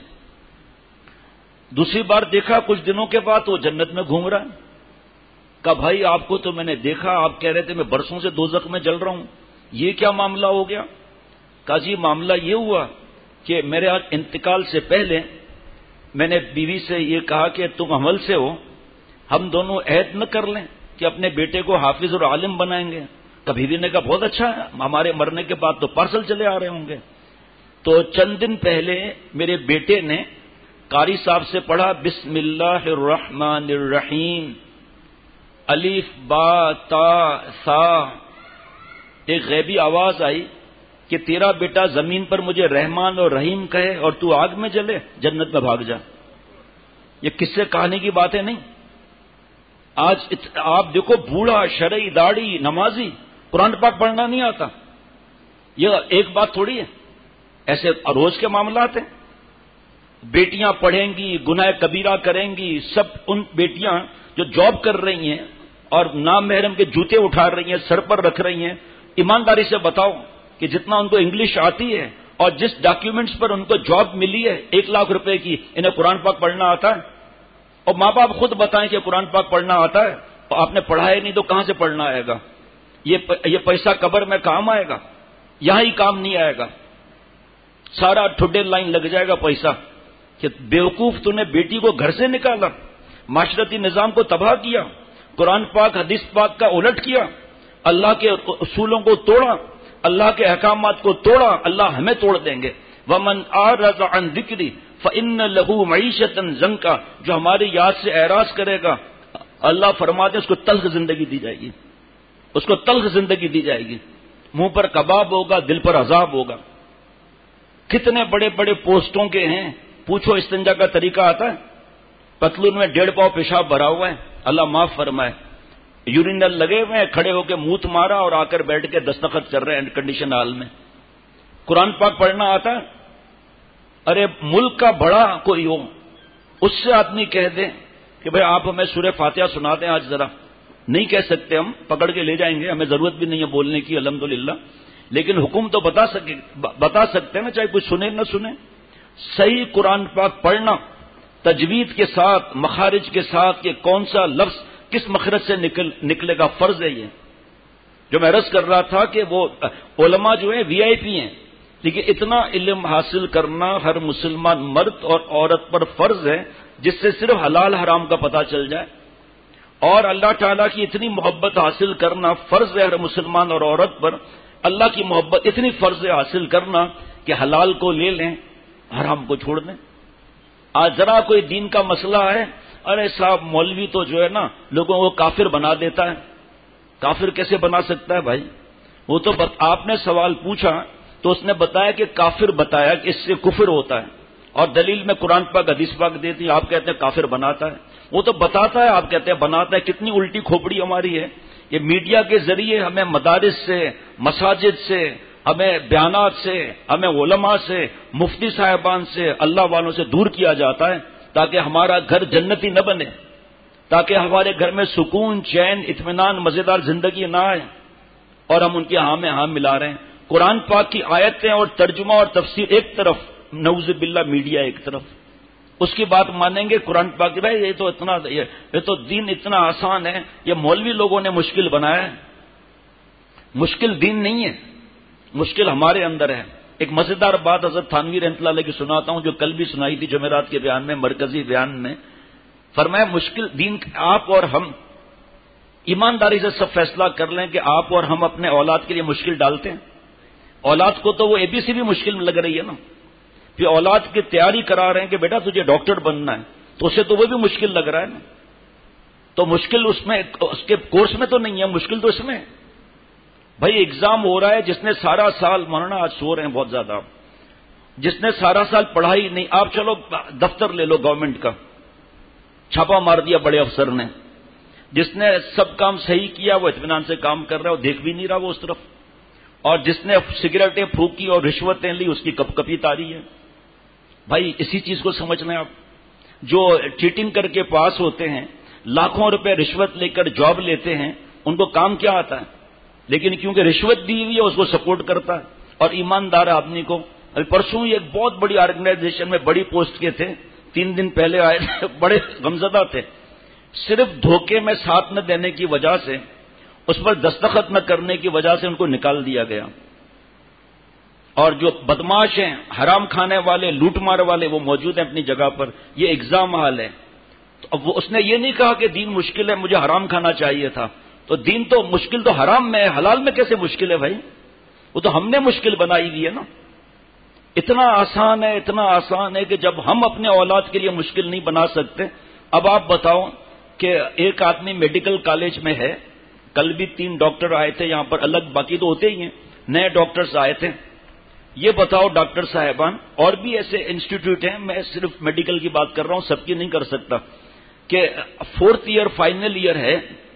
دوسری بار دیکھا کچھ دنوں کے بعد وہ جنت میں گھوم رہا ہے. کہا بھائی آپ کو تو میں نے دیکھا، آپ کہہ رہے تھے میں برسوں سے دوزخ میں جل رہا ہوں، یہ کیا معاملہ ہو گیا؟ کہا جی معاملہ یہ ہوا کہ میرے آج انتقال سے پہلے میں نے بیوی سے یہ کہا کہ تم عمل سے ہو، ہم دونوں عہد نہ کر لیں کہ اپنے بیٹے کو حافظ اور عالم بنائیں گے. کبھی بھی نے کہا بہت اچھا ہے، ہمارے مرنے کے بعد تو پارسل چلے آ رہے ہوں گے. تو چند دن پہلے میرے بیٹے نے قاری صاحب سے پڑھا بسم اللہ الرحمن الرحیم، الف با تا سا. ایک غیبی آواز آئی کہ تیرا بیٹا زمین پر مجھے رحمان اور رحیم کہے اور تو آگ میں جلے، جنت میں بھاگ جا. یہ کس سے کہانی کی باتیں نہیں. آج آپ دیکھو بوڑھا شرعی داڑھی نمازی قرآن پاک پڑھنا نہیں آتا. یہ ایک بات تھوڑی ہے، ایسے روز کے معاملات ہیں. بیٹیاں پڑھیں گی، گناہ کبیرہ کریں گی، سب ان بیٹیاں جو جاب کر رہی ہیں اور نام محرم کے جوتے اٹھا رہی ہیں، سر پر رکھ رہی ہیں، ایمانداری سے بتاؤ کہ جتنا ان کو انگلش آتی ہے اور جس ڈاکیومنٹس پر ان کو جاب ملی ہے ایک لاکھ روپے کی، انہیں قرآن پاک پڑھنا آتا ہے؟ اور ماں باپ خود بتائیں کہ قرآن پاک پڑھنا آتا ہے، تو آپ نے پڑھا ہے نہیں تو کہاں سے پڑھنا آئے گا؟ یہ پیسہ قبر میں کام آئے گا؟ یہاں ہی کام نہیں آئے گا. سارا ٹھڈے لائن لگ جائے گا پیسہ کہ بیوقوف تو نے بیٹی کو گھر سے نکالا، معاشرتی نظام کو تباہ کیا، قرآن پاک حدیث پاک کا الٹ کیا، اللہ کے اصولوں کو توڑا، اللہ کے احکامات کو توڑا. اللہ ہمیں توڑ دیں گے. ومن اعرض عن ذکری فإن له معیشۃ ضنکا، جو ہماری یاد سے اعراض کرے گا اللہ فرماتے اس کو تلخ زندگی دی جائے گی، اس کو تلخ زندگی دی جائے گی. منہ پر کباب ہوگا، دل پر عذاب ہوگا. کتنے بڑے بڑے پوسٹوں کے ہیں، پوچھو استنجا کا طریقہ آتا ہے؟ پتلون میں ڈیڑھ پاؤ پیشاب بھرا ہوا ہے، اللہ معاف فرمائے، یورینل لگے ہوئے ہیں، کھڑے ہو کے منہ مارا اور آ کر بیٹھ کے دستخط کر رہے ہیں کنڈیشن ہال میں. قرآن پاک پڑھنا آتا ہے؟ ارے ملک کا بڑا کوئی ہو اس سے آدمی کہہ دیں کہ بھئی آپ ہمیں سورہ فاتحہ سنا دیں آج ذرا. نہیں کہہ سکتے، ہم پکڑ کے لے جائیں گے، ہمیں ضرورت بھی نہیں ہے بولنے کی الحمدللہ، لیکن حکم تو بتا سکے بتا سکتے ہیں نا، چاہے کوئی سنے نہ سنے. صحیح قرآن پاک پڑھنا تجوید کے ساتھ، مخارج کے ساتھ کہ کون سا لفظ کس مخرج سے نکل نکلے گا، فرض ہے. یہ جو میں عرض کر رہا تھا کہ وہ علماء جو ہیں وی آئی پی ہیں، لیکن اتنا علم حاصل کرنا ہر مسلمان مرد اور عورت پر فرض ہے جس سے صرف حلال حرام کا پتہ چل جائے. اور اللہ تعالیٰ کی اتنی محبت حاصل کرنا فرض ہے ہر مسلمان اور عورت پر. اللہ کی محبت اتنی فرض ہے حاصل کرنا کہ حلال کو لے لیں، حرام کو چھوڑ دیں. آج ذرا کوئی دین کا مسئلہ ہے، ارے صاحب مولوی تو جو ہے نا لوگوں کو کافر بنا دیتا ہے. کافر کیسے بنا سکتا ہے بھائی؟ وہ تو آپ نے سوال پوچھا تو اس نے بتایا کہ کافر بتایا کہ اس سے کفر ہوتا ہے، اور دلیل میں قرآن پاک حدیث پاک دیتی، آپ کہتے ہیں کافر بناتا ہے. وہ تو بتاتا ہے، آپ کہتے ہیں بناتا ہے. کتنی الٹی کھوپڑی ہماری ہے. یہ میڈیا کے ذریعے ہمیں مدارس سے، مساجد سے، ہمیں بیانات سے، ہمیں علماء سے، مفتی صاحبان سے، اللہ والوں سے دور کیا جاتا ہے تاکہ ہمارا گھر جنتی نہ بنے، تاکہ ہمارے گھر میں سکون، چین، اطمینان، مزیدار زندگی نہ آئے، اور ہم ان کے ہاں میں ہاں ملا رہے ہیں. قرآن پاک کی آیتیں اور ترجمہ اور تفسیر ایک طرف، نعوذ باللہ میڈیا ایک طرف. اس کی بات مانیں گے قرآن پاک کی، یہ تو اتنا یہ تو دین اتنا آسان ہے، یہ مولوی لوگوں نے مشکل بنایا ہے. مشکل دین نہیں ہے، مشکل ہمارے اندر ہے. ایک مزیدار بات حضرت تھانوی رحمۃ اللہ علیہ کی سناتا ہوں، جو کل بھی سنائی تھی جمعرات کے بیان میں، مرکزی بیان میں. فرمایا مشکل دین آپ اور ہم ایمانداری سے سب فیصلہ کر لیں کہ آپ اور ہم اپنے اولاد کے لیے مشکل ڈالتے ہیں. اولاد کو تو وہ اے بی سی بھی مشکل لگ رہی ہے نا، پھر اولاد کی تیاری کرا رہے ہیں کہ بیٹا تجھے ڈاکٹر بننا ہے، تو اسے تو وہ بھی مشکل لگ رہا ہے نا. تو مشکل اس میں اس کے کورس میں تو نہیں ہے، مشکل تو اس میں ہے. بھائی ایگزام ہو رہا ہے، جس نے سارا سال، مولانا آج سو رہے ہیں بہت زیادہ، جس نے سارا سال پڑھائی نہیں، آپ چلو دفتر لے لو گورنمنٹ کا، چھاپا مار دیا بڑے افسر نے، جس نے سب کام صحیح کیا وہ اطمینان سے کام کر رہا ہے، وہ دیکھ بھی نہیں رہا وہ اس طرف، اور جس نے سگریٹیں پھونکی اور رشوتیں لی اس کی کپ کپی تاری ہے. بھائی اسی چیز کو سمجھ لیں آپ. جو چیٹنگ کر کے پاس ہوتے ہیں، لاکھوں روپے رشوت لے کر جاب لیتے ہیں، ان کو کام کیا آتا ہے؟ لیکن کیونکہ رشوت دی ہوئی ہے اس کو سپورٹ کرتا ہے. اور ایماندار آدمی کو، ابھی پرسوں ایک بہت بڑی آرگنائزیشن میں بڑی پوسٹ کے تھے، تین دن پہلے آئے تھے، بڑے غمزدہ تھے. صرف دھوکے میں ساتھ نہ دینے کی وجہ سے، اس پر دستخط نہ کرنے کی وجہ سے ان کو نکال دیا گیا. اور جو بدماش ہیں، حرام کھانے والے، لوٹ مار والے، وہ موجود ہیں اپنی جگہ پر. یہ ایگزام حال ہے. تو اب وہ اس نے یہ نہیں کہا کہ دین مشکل ہے مجھے حرام کھانا چاہیے تھا. تو دین تو مشکل تو حرام میں ہے، حلال میں کیسے مشکل ہے بھائی؟ وہ تو ہم نے مشکل بنائی ہوئی ہے نا. اتنا آسان ہے، اتنا آسان ہے کہ جب ہم اپنے اولاد کے لیے مشکل نہیں بنا سکتے. اب آپ بتاؤ کہ ایک آدمی میڈیکل کالج میں ہے، کل بھی تین ڈاکٹر آئے تھے یہاں پر، الگ باقی تو ہوتے ہی ہیں، نئے ڈاکٹرز آئے تھے. یہ بتاؤ ڈاکٹر صاحبان، اور بھی ایسے انسٹیٹیوٹ ہیں، میں صرف میڈیکل کی بات کر رہا ہوں، سب کی نہیں کر سکتا، کہ فورتھ ایئر فائنل ایئر ہے،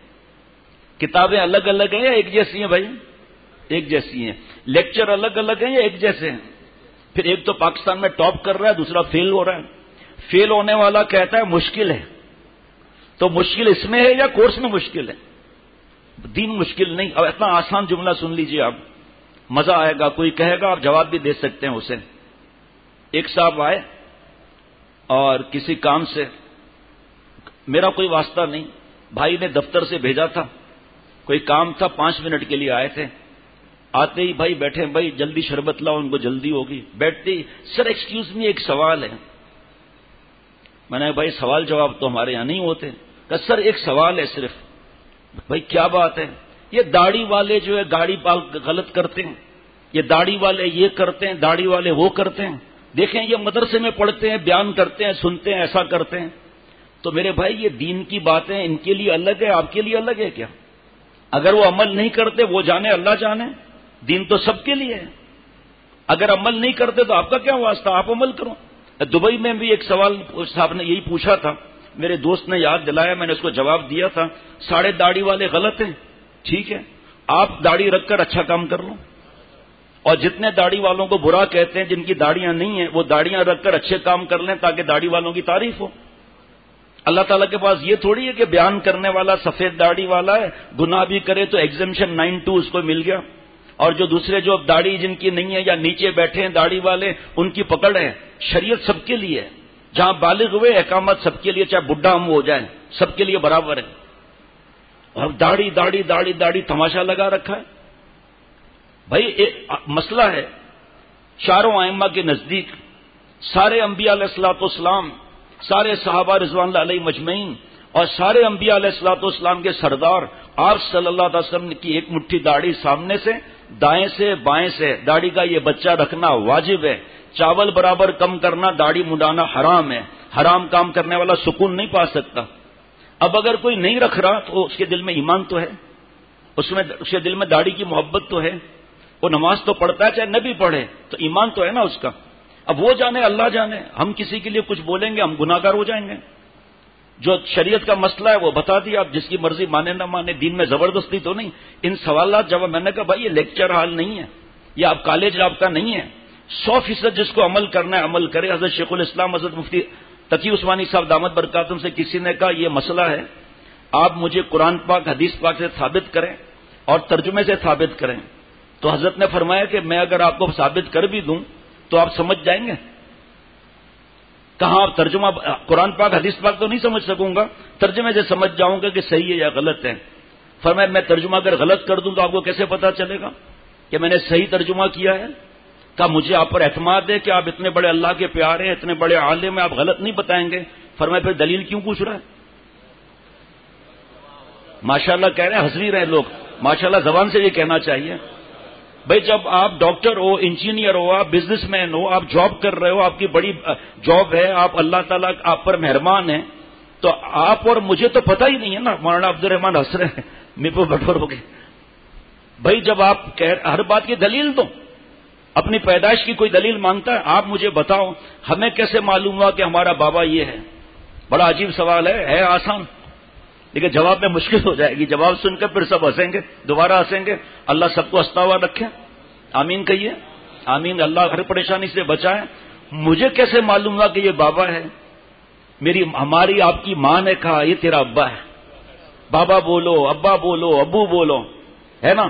کتابیں الگ الگ ہیں یا ایک جیسی ہیں بھائی؟ ایک جیسی ہیں. لیکچر الگ الگ ہیں یا ایک جیسے ہیں؟ پھر ایک تو پاکستان میں ٹاپ کر رہا ہے، دوسرا فیل ہو رہا ہے. فیل ہونے والا کہتا ہے مشکل ہے. تو مشکل اس میں ہے یا کورس میں مشکل ہے؟ دین مشکل نہیں. اب اتنا آسان جملہ سن لیجئے آپ، مزہ آئے گا. کوئی کہے گا آپ جواب بھی دے سکتے ہیں اسے. ایک صاحب آئے اور کسی کام سے، میرا کوئی واسطہ نہیں، بھائی نے دفتر سے بھیجا تھا، کوئی کام تھا، پانچ منٹ کے لیے آئے تھے. آتے ہی بھائی بیٹھے، بھائی جلدی شربت لاؤ، ان کو جلدی ہوگی. بیٹھتے ہی سر ایکسکیوز می ایک سوال ہے. میں نے بھائی سوال جواب تو ہمارے یہاں نہیں ہوتے. کہ سر ایک سوال ہے صرف. بھائی کیا بات ہے؟ یہ داڑھی والے جو ہے گاڑی بال غلط کرتے ہیں، یہ داڑھی والے یہ کرتے ہیں، داڑھی والے وہ کرتے ہیں، دیکھیں یہ مدرسے میں پڑھتے ہیں، بیان کرتے ہیں، سنتے ہیں، ایسا کرتے ہیں. تو میرے بھائی یہ دین کی باتیں ان کے لیے الگ ہے، آپ کے لیے الگ ہے کیا؟ اگر وہ عمل نہیں کرتے وہ جانے، اللہ جانے. دین تو سب کے لیے ہے. اگر عمل نہیں کرتے تو آپ کا کیا واسطہ، آپ عمل کرو. دبئی میں بھی ایک سوال صاحب نے یہی پوچھا تھا، میرے دوست نے یاد دلایا، میں نے اس کو جواب دیا تھا. ساڑھے داڑھی والے غلط ہیں، ٹھیک ہے، آپ داڑھی رکھ کر اچھا کام کر لو. اور جتنے داڑھی والوں کو برا کہتے ہیں، جن کی داڑیاں نہیں ہیں، وہ داڑیاں رکھ کر اچھے کام کر لیں تاکہ داڑھی والوں کی تعریف ہو. اللہ تعالیٰ کے پاس یہ تھوڑی ہے کہ بیان کرنے والا سفید داڑھی والا ہے، گناہ بھی کرے تو ایگزمشن نائن ٹو اس کو مل گیا، اور جو دوسرے جو داڑھی جن کی نہیں ہے یا نیچے بیٹھے ہیں داڑھی والے، ان کی پکڑ ہے. شریعت سب کے لیے ہے. جہاں بالغ ہوئے اقامت سب کے لیے، چاہے بڈھا ہم ہو جائیں، سب کے لیے برابر ہے. اور داڑھی داڑھی داڑھی داڑھی تماشا لگا رکھا ہے. بھائی ایک مسئلہ ہے، چاروں ائمہ کے نزدیک سارے انبیاء علیہ الصلوۃ والسلام، سارے صحابہ رضوان اللہ علیہ مجمعین، اور سارے انبیاء علیہ الصلوۃ والسلام کے سردار آپ صلی اللہ علیہ وسلم کی ایک مٹھی داڑھی سامنے سے، دائیں سے بائیں سے داڑھی کا یہ بچہ رکھنا واجب ہے. چاول برابر کم کرنا، داڑھی مڈانا حرام ہے. حرام کام کرنے والا سکون نہیں پا سکتا. اب اگر کوئی نہیں رکھ رہا تو اس کے دل میں ایمان تو ہے، اس میں اس کے دل میں داڑھی کی محبت تو ہے، وہ نماز تو پڑھتا ہے چاہے نہ بھی پڑھے، تو ایمان تو ہے نا اس کا. اب وہ جانے، اللہ جانے. ہم کسی کے لیے کچھ بولیں گے ہم گناہگار ہو جائیں گے. جو شریعت کا مسئلہ ہے وہ بتا دیا، آپ جس کی مرضی مانے نہ مانے، دین میں زبردستی تو نہیں. ان سوالات جب میں نے کہا بھائی یہ لیکچر ہال نہیں ہے، یہ آپ کالج آپ کا نہیں ہے، سو فیصد جس کو عمل کرنا ہے عمل کرے. حضرت شیخ الاسلام حضرت مفتی تقی عثمانی صاحب دامت برکاتہم سے کسی نے کہا یہ مسئلہ ہے، آپ مجھے قرآن پاک حدیث پاک سے ثابت کریں اور ترجمے سے ثابت کریں. تو حضرت نے فرمایا کہ میں اگر آپ کو ثابت کر بھی دوں تو آپ سمجھ جائیں گے. کہاں آپ ترجمہ قرآن پاک حدیث پاک تو نہیں سمجھ سکوں گا، ترجمے سے سمجھ جاؤں گا کہ صحیح ہے یا غلط ہے. فرمایا میں ترجمہ اگر غلط کر دوں تو آپ کو کیسے پتا چلے گا کہ میں نے صحیح ترجمہ کیا ہے؟ کہا مجھے آپ پر اعتماد ہے کہ آپ اتنے بڑے اللہ کے پیارے ہیں، اتنے بڑے عالم ہیں، آپ غلط نہیں بتائیں گے. فرمایا پھر دلیل کیوں پوچھ رہا ہے؟ ماشاءاللہ کہہ رہے ہیں، ہنس بھی رہے لوگ. ماشاءاللہ زبان سے یہ کہنا چاہیے. بھائی جب آپ ڈاکٹر ہو، انجینئر ہو، آپ بزنس مین ہو، آپ جاب کر رہے ہو، آپ کی بڑی جاب ہے، آپ اللہ تعالیٰ آپ پر مہربان ہیں، تو آپ اور مجھے تو پتہ ہی نہیں ہے نا. مولانا عبد الرحمان ہنس رہے ہیں، میرے بٹور ہو گئے. بھائی جب آپ ہر بات کی دلیل دو، اپنی پیدائش کی کوئی دلیل مانگتا ہے؟ آپ مجھے بتاؤ ہمیں کیسے معلوم ہوا کہ ہمارا بابا یہ ہے؟ بڑا عجیب سوال ہے، ہے آسان لیکن جواب میں مشکل ہو جائے گی. جواب سن کر پھر سب ہنسیں گے، دوبارہ ہنسیں گے. اللہ سب کو ہنستا ہوا رکھے، آمین کہیے. آمین. اللہ ہر پریشانی سے بچائے. مجھے کیسے معلوم ہوا کہ یہ بابا ہے؟ میری ہماری آپ کی ماں نے کہا یہ تیرا ابا ہے. بابا بولو، ابا بولو، ابو بولو، ہے نا.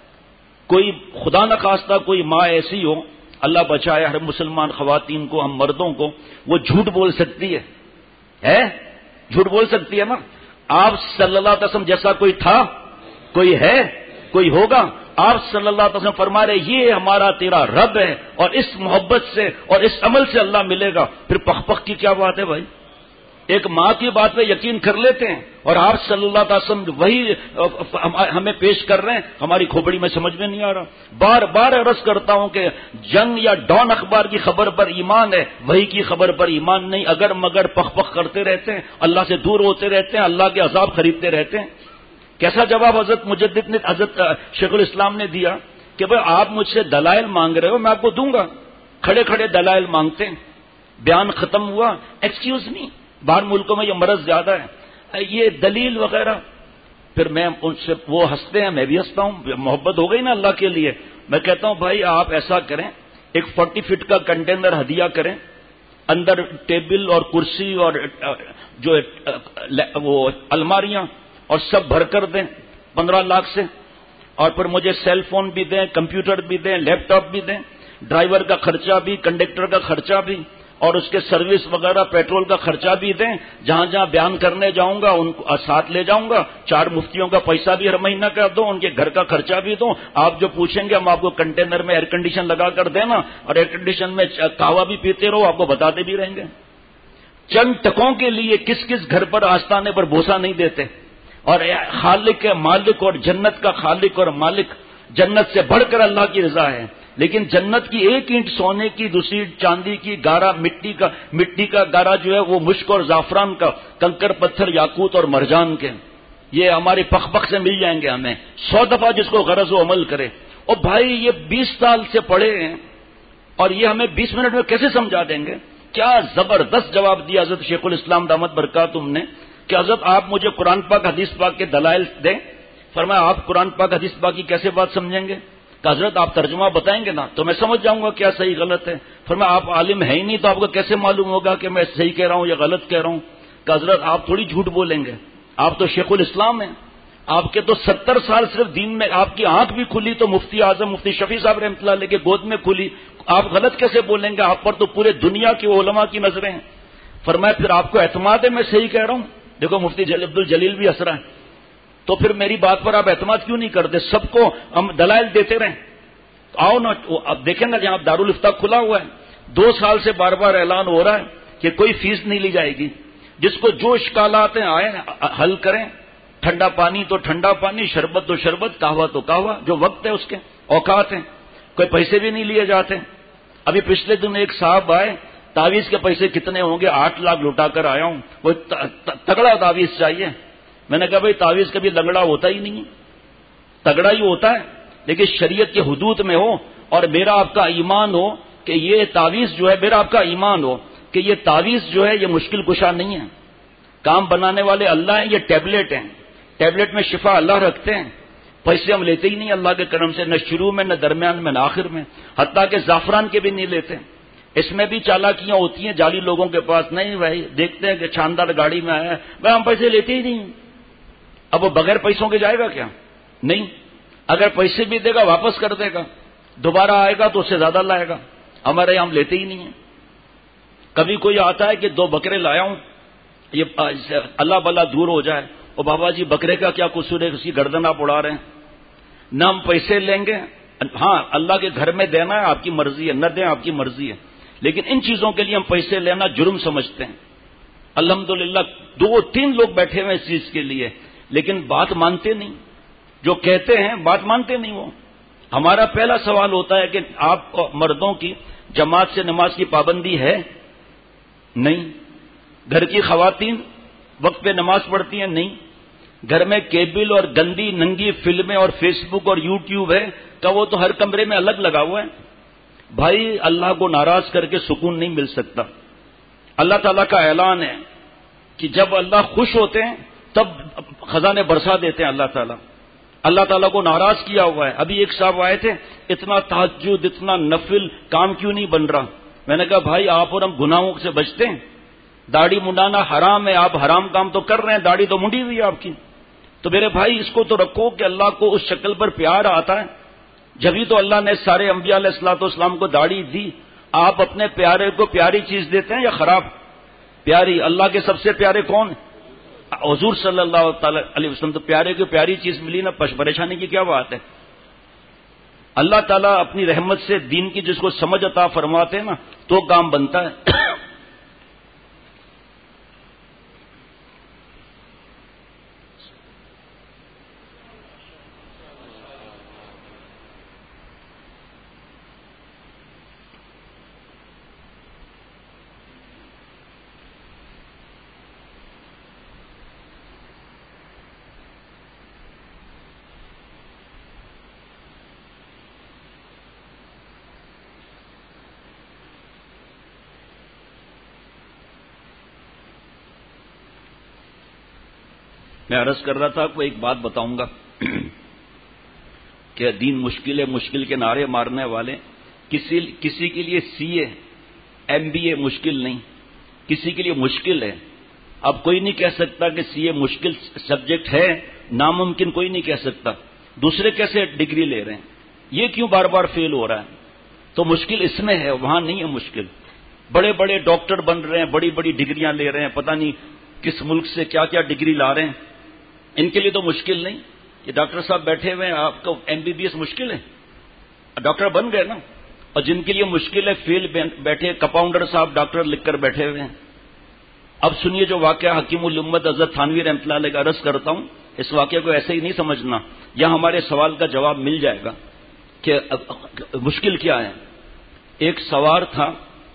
کوئی خدا نخواستہ کوئی ماں ایسی ہو، اللہ بچائے ہر مسلمان خواتین کو، ہم مردوں کو، وہ جھوٹ بول سکتی ہے، ہے جھوٹ بول سکتی ہے نا. آپ صلی اللہ علیہ وسلم جیسا کوئی تھا، کوئی ہے، کوئی ہوگا؟ آپ صلی اللہ علیہ وسلم فرما رہے یہ ہمارا تیرا رب ہے، اور اس محبت سے اور اس عمل سے اللہ ملے گا. پھر پخ پخ کی کیا بات ہے بھائی؟ ایک ماں کی بات پہ یقین کر لیتے ہیں، اور آپ صلی اللہ علیہ وسلم وہی ہمیں پیش کر رہے ہیں. ہماری کھوپڑی میں سمجھ میں نہیں آ رہا. بار بار عرض کرتا ہوں کہ جنگ یا ڈان اخبار کی خبر پر ایمان ہے، وہی کی خبر پر ایمان نہیں. اگر مگر پخ پخ کرتے رہتے ہیں، اللہ سے دور ہوتے رہتے ہیں، اللہ کے عذاب خریدتے رہتے ہیں. کیسا جواب حضرت مجدد نے، حضرت شیخ الاسلام نے دیا کہ بھئی آپ مجھ سے دلائل مانگ رہے ہو، میں آپ کو دوں گا. کھڑے کھڑے دلائل مانگتے ہیں. بیان ختم ہوا، ایکسکیوز می، باہر ملکوں میں یہ مرض زیادہ ہے، یہ دلیل وغیرہ. پھر میں ان سے، وہ ہنستے ہیں، میں بھی ہنستا ہوں. محبت ہو گئی نا اللہ کے لیے. میں کہتا ہوں بھائی آپ ایسا کریں، ایک فورٹی فٹ کا کنٹینر ہدیہ کریں، اندر ٹیبل اور کرسی اور جو وہ الماریاں اور سب بھر کر دیں پندرہ لاکھ سے، اور پھر مجھے سیل فون بھی دیں، کمپیوٹر بھی دیں، لیپ ٹاپ بھی دیں، ڈرائیور کا خرچہ بھی، کنڈکٹر کا خرچہ بھی، اور اس کے سروس وغیرہ پیٹرول کا خرچہ بھی دیں. جہاں جہاں بیان کرنے جاؤں گا ان کو ساتھ لے جاؤں گا. چار مفتیوں کا پیسہ بھی ہر مہینہ کا دو، ان کے گھر کا خرچہ بھی دو. آپ جو پوچھیں گے ہم آپ کو کنٹینر میں ایئر کنڈیشن لگا کر دینا، اور ایئر کنڈیشن میں قہوہ بھی پیتے رہو، آپ کو بتاتے بھی رہیں گے. چند ٹکوں کے لیے کس کس گھر پر آستانے پر بوسہ نہیں دیتے. اور خالق کے مالک اور جنت کا خالق اور مالک، جنت سے بڑھ کر اللہ کی رضا ہے. لیکن جنت کی ایک اینٹ سونے کی، دوسری چاندی کی، گارا مٹی کا، مٹی کا گارا جو ہے وہ مشک اور زعفران کا، کنکر پتھر یاقوت اور مرجان کے. یہ ہمارے پخ پخ سے مل جائیں گے ہمیں. سو دفعہ جس کو غرض و عمل کرے. اور بھائی یہ بیس سال سے پڑھے ہیں اور یہ ہمیں بیس منٹ میں کیسے سمجھا دیں گے؟ کیا زبردست جواب دیا حضرت شیخ الاسلام دامت برکاتہم نے کہ حضرت آپ مجھے قرآن پاک حدیث پاک کے دلائل دیں. فرمایا آپ قرآن پاک حدیث پاک کی کیسے بات سمجھیں گے؟ کہ حضرت آپ ترجمہ بتائیں گے نا تو میں سمجھ جاؤں گا کیا صحیح غلط ہے. فرمایا آپ عالم ہے ہی نہیں تو آپ کو کیسے معلوم ہوگا کہ میں صحیح کہہ رہا ہوں یا غلط کہہ رہا ہوں؟ کہ حضرت آپ تھوڑی جھوٹ بولیں گے، آپ تو شیخ الاسلام ہیں. آپ کے تو ستر سال صرف دین میں، آپ کی آنکھ بھی کھلی تو مفتی اعظم مفتی شفیع صاحب رحمۃ اللہ علیہ کے گود میں کھلی. آپ غلط کیسے بولیں گے؟ آپ پر تو پورے دنیا کی علماء کی نظریں ہیں. فرمایا پھر آپ کو اعتماد ہے میں صحیح کہہ رہا ہوں؟ دیکھو مفتی عبد الجلیل بھی ہنس رہا ہے. تو پھر میری بات پر آپ اعتماد کیوں نہیں کرتے؟ سب کو ہم دلائل دیتے رہیں. آؤ نا، اب دیکھیں گا جہاں دارالفتہ کھلا ہوا ہے، دو سال سے بار بار اعلان ہو رہا ہے کہ کوئی فیس نہیں لی جائے گی. جس کو جو اشکالات ہیں آئے حل کریں. ٹھنڈا پانی تو ٹھنڈا پانی، شربت تو شربت، قہوہ تو قہوہ، جو وقت ہے اس کے اوقات ہیں. کوئی پیسے بھی نہیں لیے جاتے. ابھی پچھلے دن ایک صاحب آئے، تعویذ کے پیسے کتنے ہوں گے؟ آٹھ لاکھ لوٹا کر آیا ہوں، وہ تگڑا تعویذ چاہیے. میں نے کہا بھائی تعویذ کبھی لنگڑا ہوتا ہی نہیں، تگڑا ہی ہوتا ہے، لیکن شریعت کے حدود میں ہو. اور میرا آپ کا ایمان ہو کہ یہ تعویذ جو ہے، میرا آپ کا ایمان ہو کہ یہ تعویذ جو ہے یہ مشکل کشا نہیں ہے. کام بنانے والے اللہ ہیں، یہ ٹیبلٹ ہیں، ٹیبلٹ میں شفا اللہ رکھتے ہیں. پیسے ہم لیتے ہی نہیں اللہ کے کرم سے، نہ شروع میں، نہ درمیان میں، نہ آخر میں، حتیٰ کہ زعفران کے بھی نہیں لیتے. اس میں بھی چالاکیاں ہوتی ہیں جعلی لوگوں کے پاس. نہیں بھائی، دیکھتے ہیں کہ شاندار گاڑی میں آیا ہے، بھائی ہم پیسے لیتے ہی نہیں. اب وہ بغیر پیسوں کے جائے گا کیا؟ نہیں. اگر پیسے بھی دے گا واپس کر دے گا، دوبارہ آئے گا تو اس سے زیادہ لائے گا. ہمارے یہاں ہم لیتے ہی نہیں ہیں. کبھی کوئی آتا ہے کہ دو بکرے لایا ہوں، یہ اللہ بلا دور ہو جائے، اور بابا جی بکرے کا کیا قصور ہے، اس کی گردن آپ اڑا رہے ہیں. نہ ہم پیسے لیں گے، ہاں اللہ کے گھر میں دینا ہے آپ کی مرضی ہے، نہ دیں آپ کی مرضی ہے، لیکن ان چیزوں کے لیے ہم پیسے لینا جرم سمجھتے ہیں. الحمدللہ دو تین لوگ بیٹھے ہوئے اس چیز کے لیے، لیکن بات مانتے نہیں. جو کہتے ہیں بات مانتے نہیں. وہ ہمارا پہلا سوال ہوتا ہے کہ آپ مردوں کی جماعت سے نماز کی پابندی ہے؟ نہیں. گھر کی خواتین وقت پہ نماز پڑھتی ہیں؟ نہیں. گھر میں کیبل اور گندی ننگی فلمیں اور فیس بک اور یوٹیوب ہے کہ وہ تو ہر کمرے میں الگ لگا ہوا ہے. بھائی اللہ کو ناراض کر کے سکون نہیں مل سکتا. اللہ تعالیٰ کا اعلان ہے کہ جب اللہ خوش ہوتے ہیں تب خزانے برسا دیتے ہیں. اللہ تعالیٰ اللہ تعالیٰ کو ناراض کیا ہوا ہے. ابھی ایک صاحب آئے تھے، اتنا تہجد اتنا نفل کام کیوں نہیں بن رہا؟ میں نے کہا بھائی آپ اور ہم گناہوں سے بچتے ہیں، داڑھی منڈانا حرام ہے، آپ حرام کام تو کر رہے ہیں، داڑھی تو منڈی ہوئی ہے آپ کی. تو میرے بھائی اس کو تو رکھو کہ اللہ کو اس شکل پر پیار آتا ہے. جبھی تو اللہ نے سارے انبیاء علیہ الصلوۃ والسلام کو داڑھی دی. آپ اپنے پیارے کو پیاری چیز دیتے ہیں یا خراب؟ پیاری. اللہ کے سب سے پیارے کون؟ حضور صلی اللہ تعالی علیہ وسلم. تو پیارے کو پیاری چیز ملی نا، پریشانی کی کیا بات ہے؟ اللہ تعالیٰ اپنی رحمت سے دین کی جس کو سمجھ عطا فرماتے ہیں نا تو کام بنتا ہے. میں عرض کر رہا تھا آپ کو ایک بات بتاؤں گا کہ دین مشکل ہے، مشکل کے نعرے مارنے والے کسی کسی کے لیے سی اے ایم بی اے مشکل نہیں، کسی کے لیے مشکل ہے. اب کوئی نہیں کہہ سکتا کہ سی اے مشکل سبجیکٹ ہے، ناممکن کوئی نہیں کہہ سکتا. دوسرے کیسے ڈگری لے رہے ہیں، یہ کیوں بار بار فیل ہو رہا ہے؟ تو مشکل اس میں ہے، وہاں نہیں ہے مشکل. بڑے بڑے ڈاکٹر بن رہے ہیں، بڑی بڑی ڈگریاں لے رہے ہیں، پتہ نہیں کس ملک سے کیا کیا ڈگری لا رہے ہیں. ان کے لیے تو مشکل نہیں. کہ ڈاکٹر صاحب بیٹھے ہوئے ہیں، آپ کو ایم بی بی ایس مشکل ہے؟ ڈاکٹر بن گئے نا. اور جن کے لیے مشکل ہے فیل بیٹھے، کمپاؤنڈر صاحب ڈاکٹر لکھ کر بیٹھے ہوئے ہیں. اب سنیے جو واقعہ حکیم الامت حضرت تھانوی رحمۃ اللہ علیہ کا عرض کرتا ہوں. اس واقعے کو ایسے ہی نہیں سمجھنا، یہاں ہمارے سوال کا جواب مل جائے گا کہ مشکل کیا ہے. ایک سوار تھا،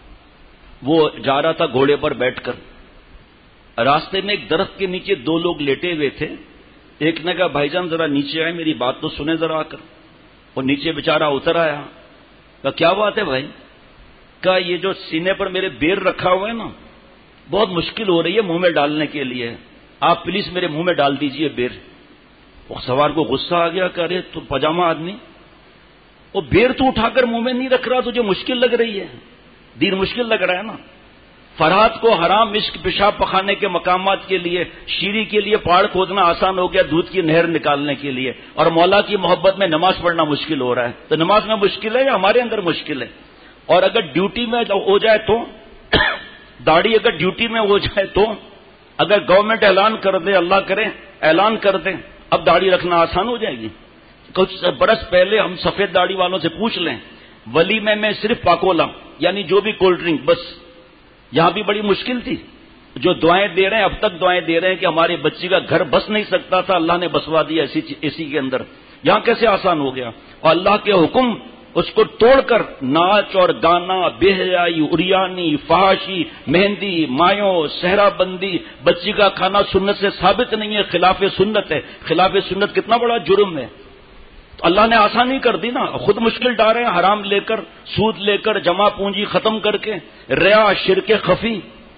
وہ جا رہا تھا گھوڑے پر بیٹھ کر. راستے میں ایک درخت کے نیچے دو لوگ لیٹے ہوئے تھے. ایک نے کہا بھائی جان ذرا نیچے آئے، میری بات تو سنیں ذرا آ کر. اور نیچے بیچارہ اتر آیا. کہا کیا بات ہے بھائی؟ کہا یہ جو سینے پر میرے بیر رکھا ہوا ہے نا، بہت مشکل ہو رہی ہے منہ میں ڈالنے کے لیے، آپ پلیز میرے منہ میں ڈال دیجئے بیر. وہ سوار کو غصہ آ گیا کہ ارے تو پاجامہ آدمی، وہ بیر تو اٹھا کر منہ میں نہیں رکھ رہا، تجھے مشکل لگ رہی ہے، دین مشکل لگ رہا ہے نا. فرات کو حرام مشک پیشاب پخانے کے مقامات کے لیے، شیری کے لیے پہاڑ کھودنا آسان ہو گیا دودھ کی نہر نکالنے کے لیے، اور مولا کی محبت میں نماز پڑھنا مشکل ہو رہا ہے. تو نماز میں مشکل ہے یا ہمارے اندر مشکل ہے؟ اور اگر ڈیوٹی میں ہو جائے تو داڑھی اگر ڈیوٹی میں ہو جائے تو، اگر گورنمنٹ اعلان کر دے، اللہ کرے اعلان کر دے اب داڑھی رکھنا آسان ہو جائے گی. کچھ برس پہلے ہم سفید داڑھی والوں سے پوچھ لیں، ولیمے میں صرف پاکولا یعنی جو بھی کولڈ ڈرنک بس. یہاں بھی بڑی مشکل تھی. جو دعائیں دے رہے ہیں اب تک دعائیں دے رہے ہیں کہ ہمارے بچی کا گھر بس نہیں سکتا تھا، اللہ نے بسوا دیا اسی کے اندر. یہاں کیسے آسان ہو گیا؟ اور اللہ کے حکم اس کو توڑ کر ناچ اور گانا، بے حیائی، اریانی، فحاشی، مہندی، مایوں، صحرا بندی، بچی کا کھانا سنت سے ثابت نہیں ہے، خلاف سنت ہے. خلاف سنت کتنا بڑا جرم ہے. تو اللہ نے آسانی کر دی نا، خود مشکل ڈال رہے ہیں. حرام لے کر، سود لے کر، جمع پونجی ختم کر کے، ریا، شرک خفی.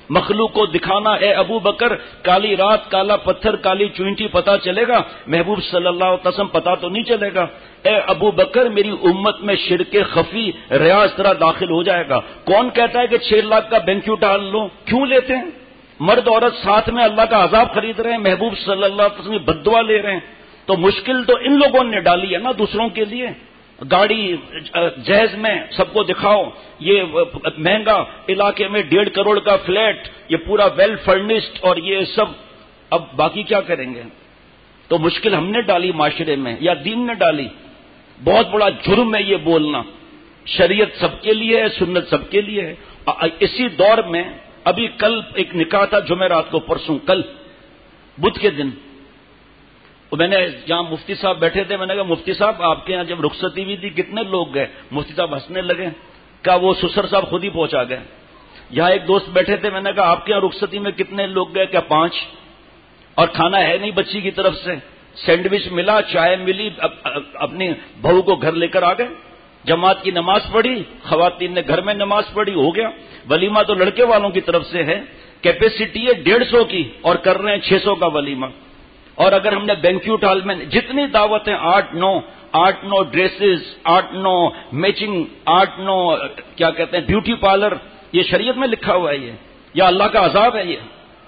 مخلوق کو دکھانا اے ابو بکر کالی رات کالا پتھر کالی چوئنٹی پتا چلے گا، محبوب صلی اللہ علیہ وسلم پتا تو نہیں چلے گا۔ اے ابو بکر میری امت میں شرک خفی ریا اس طرح داخل ہو جائے گا۔ کون کہتا ہے کہ چھ لاکھ کا بینکیوٹ ڈال لو؟ کیوں لیتے ہیں؟ مرد عورت ساتھ میں اللہ کا عذاب خرید رہے ہیں، محبوب صلی اللہ علیہ وسلم کی بددعا لے رہے ہیں، تو مشکل تو ان لوگوں نے ڈالی ہے نا دوسروں کے لیے۔ گاڑی جہیز میں سب کو دکھاؤ، یہ مہنگا علاقے میں ڈیڑھ کروڑ کا فلیٹ، یہ پورا ویل فرنسڈ، اور یہ سب، اب باقی کیا کریں گے؟ تو مشکل ہم نے ڈالی معاشرے میں یا دین نے ڈالی؟ بہت بڑا جرم ہے یہ بولنا۔ شریعت سب کے لیے ہے، سنت سب کے لیے ہے۔ اسی دور میں ابھی کل ایک نکاح تھا جمعرات کو، پرسوں کل بدھ کے دن، میں نے جہاں مفتی صاحب بیٹھے تھے، میں نے کہا مفتی صاحب آپ کے یہاں جب رخصتی ہوئی تھی کتنے لوگ گئے؟ مفتی صاحب ہنسنے لگے، کہا وہ سسر صاحب خود ہی پہنچا گئے۔ یہاں ایک دوست بیٹھے تھے، میں نے کہا آپ کے یہاں رخصتی میں کتنے لوگ گئے؟ کیا پانچ؟ اور کھانا ہے نہیں بچی کی طرف سے، سینڈوچ ملا، چائے ملی، اپنی بہو کو گھر لے کر آ گئے، جماعت کی نماز پڑھی، خواتین نے گھر میں نماز پڑھی، ہو گیا۔ ولیمہ تو لڑکے والوں کی طرف سے ہے، کیپیسٹی ہے ڈیڑھ سو کی اور کر رہے ہیں چھ سو کا ولیمہ۔ اور اگر ہم نے بینکیوٹ ہال میں جتنی دعوتیں، آٹھ نو آٹھ نو ڈریسز، آٹھ نو میچنگ، آٹھ نو کیا کہتے ہیں بیوٹی پارلر، یہ شریعت میں لکھا ہوا ہے یہ یا اللہ کا عذاب ہے؟ یہ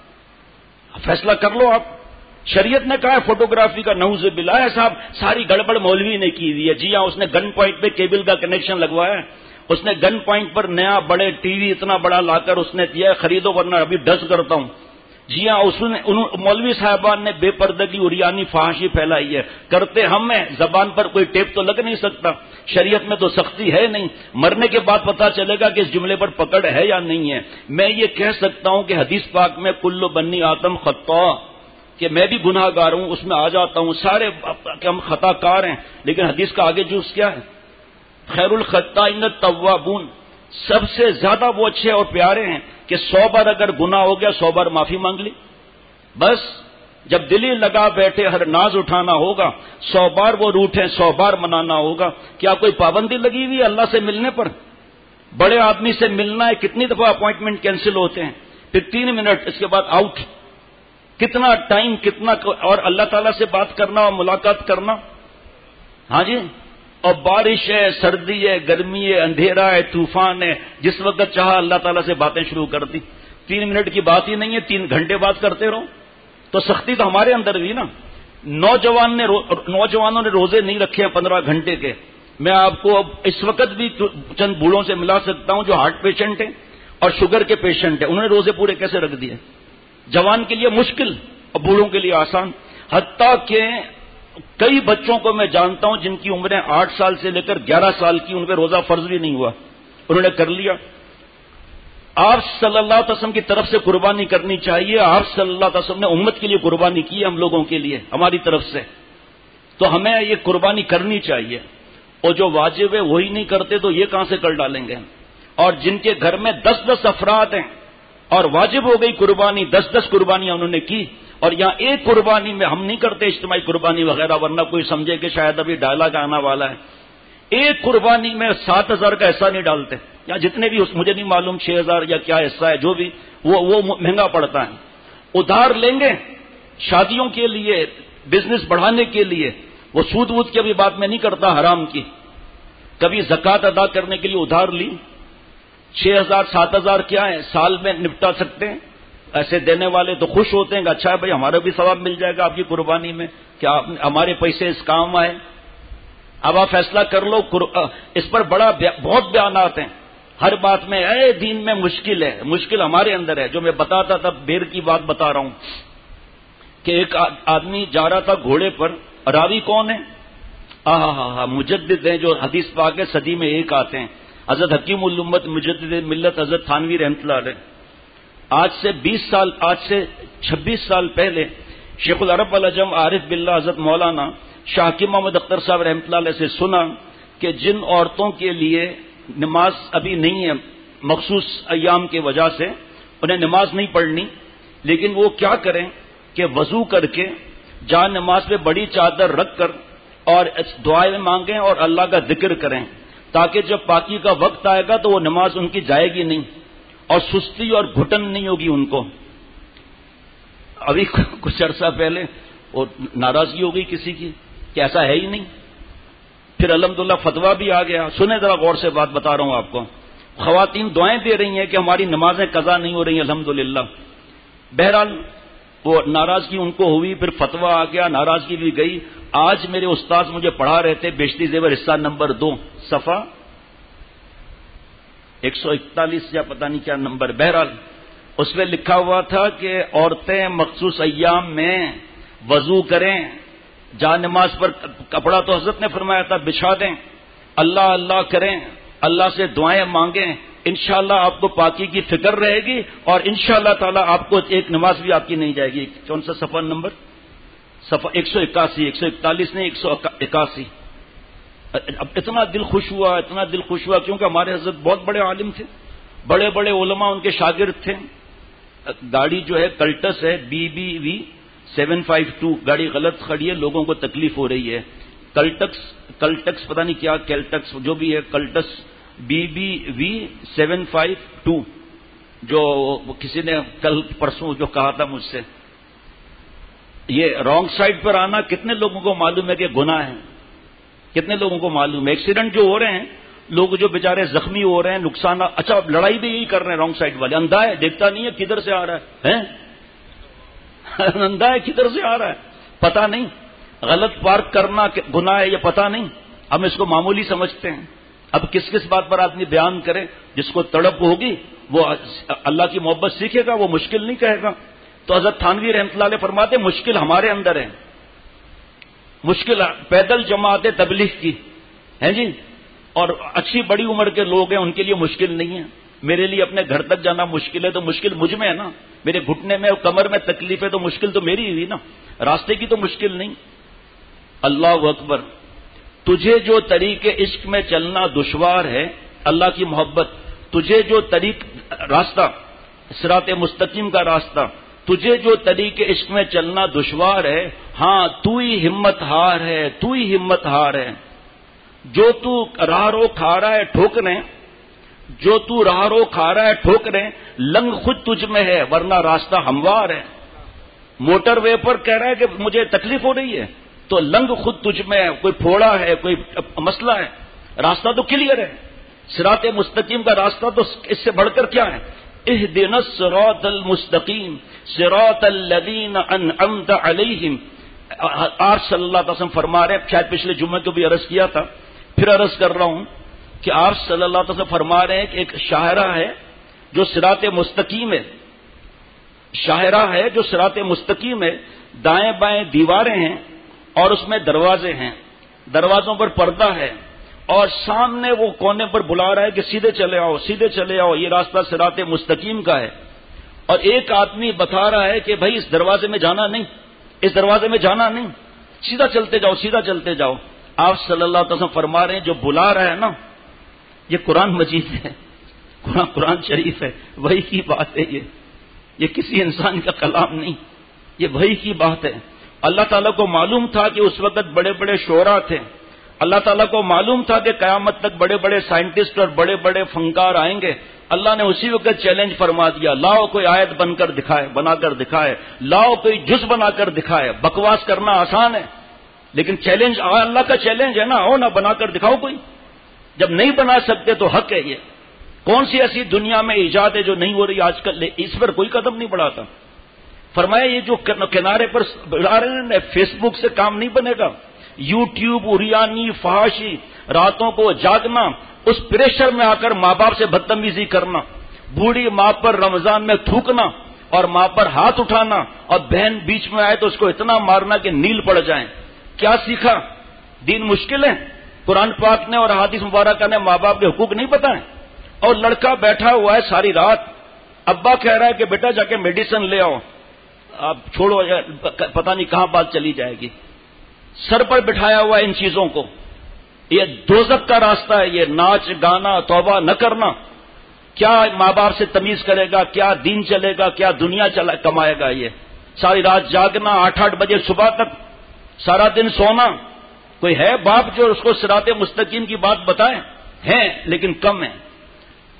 فیصلہ کر لو آپ۔ شریعت نے کہا ہے فوٹوگرافی کا، نعوذ باللہ ہے صاحب، ساری گڑبڑ مولوی نے کی ہوئی ہے۔ جی ہاں، اس نے گن پوائنٹ پہ کیبل کا کنیکشن لگوایا ہے، اس نے گن پوائنٹ پر نیا بڑے ٹی وی اتنا بڑا لا کر اس نے دیا ہے، خریدو ورنہ ابھی ڈس کرتا ہوں۔ جی ہاں، اس نے مولوی صاحبان نے بے پردگی اریانی فحاشی پھیلائی ہے، کرتے ہم ہیں، زبان پر کوئی ٹیپ تو لگ نہیں سکتا۔ شریعت میں تو سختی ہے نہیں، مرنے کے بعد پتا چلے گا کہ اس جملے پر پکڑ ہے یا نہیں ہے۔ میں یہ کہہ سکتا ہوں کہ حدیث پاک میں کل بنی آدم خطا، کہ میں بھی گناہ گار ہوں، اس میں آ جاتا ہوں، سارے کہ ہم خطا کار ہیں، لیکن حدیث کا آگے جوز کیا ہے؟ خیر الخطائین التوابون، سب سے زیادہ وہ اچھے اور پیارے ہیں کہ سو بار اگر گناہ ہو گیا سو بار معافی مانگ لی، بس جب دلی لگا بیٹھے ہر ناز اٹھانا ہوگا، سو بار وہ روٹھیں سو بار منانا ہوگا۔ کیا کوئی پابندی لگی ہوئی ہے اللہ سے ملنے پر؟ بڑے آدمی سے ملنا ہے، کتنی دفعہ اپوائنٹمنٹ کینسل ہوتے ہیں، پھر تین منٹ اس کے بعد آؤٹ، کتنا ٹائم، کتنا، اور اللہ تعالیٰ سے بات کرنا اور ملاقات کرنا، ہاں جی، اور بارش ہے، سردی ہے، گرمی ہے، اندھیرا ہے، طوفان ہے، جس وقت چاہا اللہ تعالیٰ سے باتیں شروع کر دی۔ تین منٹ کی بات ہی نہیں ہے، تین گھنٹے بات کرتے رہو، تو سختی تو ہمارے اندر بھی نا۔ نوجوان نے نوجوانوں نے روزے نہیں رکھے ہیں پندرہ گھنٹے کے، میں آپ کو اس وقت بھی چند بوڑھوں سے ملا سکتا ہوں جو ہارٹ پیشنٹ ہیں اور شوگر کے پیشنٹ ہیں، انہوں نے روزے پورے کیسے رکھ دیے؟ جوان کے لیے مشکل اور بوڑھوں کے لیے آسان، حتیٰ کہ کئی بچوں کو میں جانتا ہوں جن کی عمریں آٹھ سال سے لے کر گیارہ سال کی، ان پہ روزہ فرض بھی نہیں ہوا، انہوں نے کر لیا۔ آپ صلی اللہ علیہ وسلم کی طرف سے قربانی کرنی چاہیے، آپ صلی اللہ علیہ وسلم نے امت کے لیے قربانی کی ہے، ہم لوگوں کے لیے ہماری طرف سے، تو ہمیں یہ قربانی کرنی چاہیے، اور جو واجب ہے وہی نہیں کرتے تو یہ کہاں سے کر ڈالیں گے؟ اور جن کے گھر میں دس دس افراد ہیں اور واجب ہو گئی قربانی، دس دس قربانیاں انہوں نے کی، اور یہاں ایک قربانی میں ہم نہیں کرتے اجتماعی قربانی وغیرہ، ورنہ کوئی سمجھے کہ شاید ابھی ڈائلاگ آنا والا ہے، ایک قربانی میں سات ہزار کا حصہ نہیں ڈالتے، یا جتنے بھی، مجھے نہیں معلوم چھ ہزار یا کیا حصہ ہے، جو بھی وہ وہ مہنگا پڑتا ہے۔ ادھار لیں گے شادیوں کے لیے، بزنس بڑھانے کے لیے، وہ سود وود کی ابھی بات میں نہیں کرتا، حرام کی، کبھی زکوٰۃ ادا کرنے کے لیے ادھار لی، چھ ہزار سات ہزار کیا ہے، سال میں نپٹا سکتے ہیں، ایسے دینے والے تو خوش ہوتے ہیں کہ اچھا ہے بھائی ہمارا بھی ثواب مل جائے گا آپ کی قربانی میں، کیا ہمارے پیسے اس کام آئے۔ اب آپ فیصلہ کر لو، اس پر بڑا بہت بیانات ہیں، ہر بات میں اے دین میں مشکل ہے، مشکل ہمارے اندر ہے۔ جو میں بتاتا تھا بیر کی بات بتا رہا ہوں کہ ایک آدمی جا رہا تھا گھوڑے پر، راوی کون ہے؟ ہاں ہاں ہاں مجدد ہیں جو حدیث پاک ہے صدی میں ایک آتے ہیں، حضرت حکیم الامت مجدد ملت حضرت تھانوی رحمۃ اللہ علیہ۔ آج سے بیس سال آج سے چھبیس سال پہلے شیخ العرب والعجم عارف باللہ حضرت مولانا شاہ حکیم محمد اختر صاحب رحمۃ اللہ علیہ سے سنا کہ جن عورتوں کے لیے نماز ابھی نہیں ہے مخصوص ایام کی وجہ سے، انہیں نماز نہیں پڑھنی، لیکن وہ کیا کریں کہ وضو کر کے جان نماز پہ بڑی چادر رکھ کر اور دعائیں مانگیں اور اللہ کا ذکر کریں، تاکہ جب پاکی کا وقت آئے گا تو وہ نماز ان کی جائے گی نہیں۔ اور سستی اور گھٹن نہیں ہوگی ان کو. ابھی کچھ عرصہ پہلے اور ناراضگی ہو گئی کسی کی کہ ایسا ہے ہی نہیں. پھر الحمدللہ فتویٰ بھی آ گیا. سنیں ذرا غور سے بات بتا رہا ہوں آپ کو. خواتین دعائیں دے رہی ہیں کہ ہماری نمازیں قضا نہیں ہو رہی ہیں الحمدللہ. بہرحال وہ ناراضگی ان کو ہوئی, پھر فتویٰ آ گیا, ناراضگی بھی گئی. آج میرے استاد مجھے پڑھا رہے تھے بیشتی زیور حصہ نمبر دو صفحہ ایک سو اکتالیس یا پتہ نہیں کیا نمبر. بہرحال اس میں لکھا ہوا تھا کہ عورتیں مخصوص ایام میں وضو کریں, جا نماز پر کپڑا تو حضرت نے فرمایا تھا بچھا دیں, اللہ اللہ کریں, اللہ سے دعائیں مانگیں, انشاءاللہ آپ کو پاکی کی فکر رہے گی اور انشاءاللہ تعالی آپ کو ایک نماز بھی آپ کی نہیں جائے گی. کون سا صفحہ نمبر؟ صفحہ ایک سو اکاسی, ایک سو اکتالیس نہیں ایک سو اکاسی. اب اتنا دل خوش ہوا, اتنا دل خوش ہوا کیونکہ ہمارے حضرت بہت بڑے عالم تھے, بڑے بڑے علماء ان کے شاگرد تھے. گاڑی جو ہے کلٹس ہے B B V seven five two, گاڑی غلط کھڑی ہے, لوگوں کو تکلیف ہو رہی ہے. کلٹکس کلٹکس پتہ نہیں کیا کیلٹکس جو بھی ہے, Cultus B B V seven five two, جو کسی نے کل پرسوں جو کہا تھا مجھ سے, یہ رانگ سائڈ پر آنا کتنے لوگوں کو معلوم ہے کہ گناہ ہے؟ کتنے لوگوں کو معلوم ہے؟ ایکسیڈنٹ جو ہو رہے ہیں, لوگ جو بیچارے زخمی ہو رہے ہیں, نقصان, اچھا لڑائی بھی یہی کر رہے ہیں رانگ سائڈ والے. اندھا ہے, دیکھتا نہیں ہے کدھر سے آ رہا ہے, اندھا ہے کدھر سے آ رہا ہے پتہ نہیں. غلط پارک کرنا گناہ ہے یہ پتہ نہیں, ہم اس کو معمولی سمجھتے ہیں. اب کس کس بات پر آدمی بیان کرے؟ جس کو تڑپ ہوگی وہ اللہ کی محبت سیکھے گا, وہ مشکل نہیں کہے گا. تو حضرت تھانوی رحمۃ اللہ علیہ فرماتے مشکل ہمارے اندر ہے, مشکل پیدل جماعت تبلیغ کی ہیں جی, اور اچھی بڑی عمر کے لوگ ہیں ان کے لیے مشکل نہیں ہے. میرے لیے اپنے گھر تک جانا مشکل ہے تو مشکل مجھ میں ہے نا, میرے گھٹنے میں اور کمر میں تکلیف ہے تو مشکل تو میری ہوئی نا, راستے کی تو مشکل نہیں. اللہ اکبر. تجھے جو طریق عشق میں چلنا دشوار ہے, اللہ کی محبت, تجھے جو طریق راستہ صراط مستقیم کا راستہ, تجھے جو طریق عشق میں چلنا دشوار ہے, ہاں تو ہی ہمت ہار ہے, تو ہی ہمت ہار ہے. جو تو راہ رو کھا رہا ہے ٹھوکریں, جو تو راہ رو کھا رہا ہے ٹھوکریں, لنگ خود تجھ میں ہے ورنہ راستہ ہموار ہے. موٹر وے پر کہہ رہا ہے کہ مجھے تکلیف ہو رہی ہے, تو لنگ خود تجھ میں ہے, کوئی پھوڑا ہے, کوئی مسئلہ ہے, راستہ تو کلیئر ہے. صراط مستقیم کا راستہ تو اس سے بڑھ کر کیا ہے؟ اہدنا الصراط المستقیم صراط الذین انعمت علیہم. آپ صلی اللہ علیہ وسلم فرما رہے ہیں, شاید پچھلے جمعے کو بھی عرض کیا تھا, پھر عرض کر رہا ہوں کہ آپ صلی اللہ علیہ وسلم فرما رہے ہیں کہ ایک شاہراہ ہے جو صراط مستقیم ہے, شاہراہ ہے جو صراط مستقیم ہے, دائیں بائیں دیواریں ہیں اور اس میں دروازے ہیں, دروازوں پر پردہ ہے, اور سامنے وہ کونے پر بلا رہا ہے کہ سیدھے چلے آؤ, سیدھے چلے آؤ, یہ راستہ صراط مستقیم کا ہے. اور ایک آدمی بتا رہا ہے کہ بھائی اس دروازے میں جانا نہیں, اس دروازے میں جانا نہیں, سیدھا چلتے جاؤ, سیدھا چلتے جاؤ. آپ صلی اللہ علیہ وسلم فرما رہے ہیں جو بلا رہا ہے نا, یہ قرآن مجید ہے, قرآن قرآن شریف ہے, وہی کی بات ہے, یہ یہ کسی انسان کا کلام نہیں, یہ وہی کی بات ہے. اللہ تعالیٰ کو معلوم تھا کہ اس وقت بڑے بڑے شعراء تھے, اللہ تعالیٰ کو معلوم تھا کہ قیامت تک بڑے بڑے سائنٹسٹ اور بڑے بڑے فنکار آئیں گے. اللہ نے اسی وقت چیلنج فرما دیا, لاؤ کوئی آیت بن کر دکھائے, بنا کر دکھائے, لاؤ کوئی جز بنا کر دکھائے. بکواس کرنا آسان ہے لیکن چیلنج اللہ کا چیلنج ہے نا, آؤ نا بنا کر دکھاؤ کوئی. جب نہیں بنا سکتے تو حق ہے. یہ کون سی ایسی دنیا میں ایجاد ہے جو نہیں ہو رہی آج کل؟ اس پر کوئی قدم نہیں بڑھاتا. فرمایا یہ جو کنارے پر بڑھا رہے ہیں, فیس بک سے کام نہیں بنے گا. یوٹیوب, اریانی, فحاشی, راتوں کو جاگنا, اس پریشر میں آ کر ماں باپ سے بدتمیزی کرنا, بوڑھی ماں پر رمضان میں تھوکنا اور ماں پر ہاتھ اٹھانا, اور بہن بیچ میں آئے تو اس کو اتنا مارنا کہ نیل پڑ جائیں. کیا سیکھا؟ دین مشکل ہے. قرآن پاک نے اور حدیث مبارکہ نے ماں باپ کے حقوق نہیں بتائے. اور لڑکا بیٹھا ہوا ہے ساری رات, ابا کہہ رہا ہے کہ بیٹا جا کے میڈیسن لے آؤ, اب چھوڑو پتہ نہیں کہاں بات چلی جائے گی. سر پر بٹھایا ہوا ہے ان چیزوں کو. یہ دوزخ کا راستہ ہے, یہ ناچ گانا, توبہ نہ کرنا. کیا ماں باپ سے تمیز کرے گا, کیا دین چلے گا, کیا دنیا چلا کمائے گا؟ یہ ساری رات جاگنا, آٹھ آٹھ بجے صبح تک سارا دن سونا. کوئی ہے باپ جو اس کو صراط مستقیم کی بات بتائے؟ ہیں لیکن کم ہیں.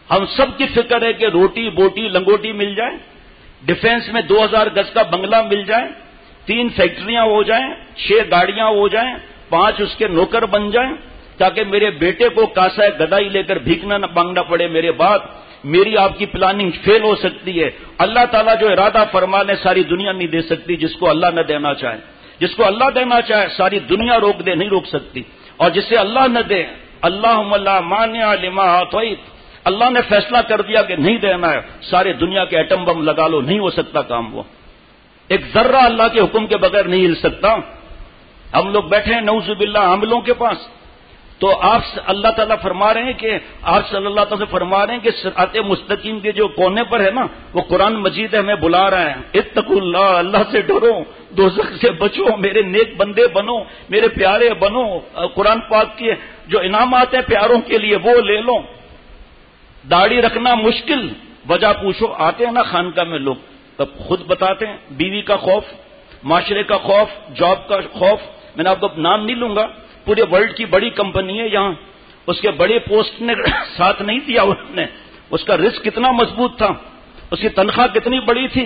ہم سب کی فکر ہے کہ روٹی بوٹی لنگوٹی مل جائے، ڈیفینس میں دو ہزار گز کا بنگلہ مل جائے، تین فیکٹریاں ہو جائیں، چھ گاڑیاں ہو جائیں، پانچ اس کے نوکر بن جائیں، تاکہ میرے بیٹے کو کاسا گدائی لے کر بھیکنا نہ مانگنا پڑے میرے بعد. میری آپ کی پلاننگ فیل ہو سکتی ہے. اللہ تعالیٰ جو ارادہ فرما لے ساری دنیا نہیں دے سکتی جس کو اللہ نہ دینا چاہے. جس کو اللہ دینا چاہے ساری دنیا روک دے نہیں روک سکتی. اور جسے اللہ نہ دے، اللہم لا مانع لما اعطیت، اللہ نے فیصلہ کر دیا کہ نہیں دینا ہے، سارے دنیا کے ایٹم بم لگا لو، نہیں ہو سکتا کام. وہ ایک ذرہ اللہ کے حکم کے بغیر نہیں ہل سکتا. ہم لوگ بیٹھے ہیں نعوذ باللہ عاملوں کے پاس، تو آپ اللہ تعالیٰ فرما رہے ہیں کہ آپ صلی اللہ تعالیٰ سے فرما رہے ہیں کہ صراط مستقیم کے جو کونے پر ہے نا، وہ قرآن مجید ہے، ہمیں بلا رہا ہے، اتقوا اللہ، اللہ سے ڈرو، دوزخ سے بچو، میرے نیک بندے بنو، میرے پیارے بنو. قرآن پاک کے جو انعامات ہیں پیاروں کے لیے وہ لے لو. داڑھی رکھنا مشکل، وجہ پوچھو، آتے ہیں نا خانقاہ میں لوگ تب خود بتاتے ہیں، بیوی کا خوف، معاشرے کا خوف، جاب کا خوف. میں نے آپ کو نام نہیں لوں گا، پورے ورلڈ کی بڑی کمپنی ہے یہاں، اس کے بڑے پوسٹ نے ساتھ نہیں دیا انہوں نے. اس کا رزق کتنا مضبوط تھا، اس کی تنخواہ کتنی بڑی تھی.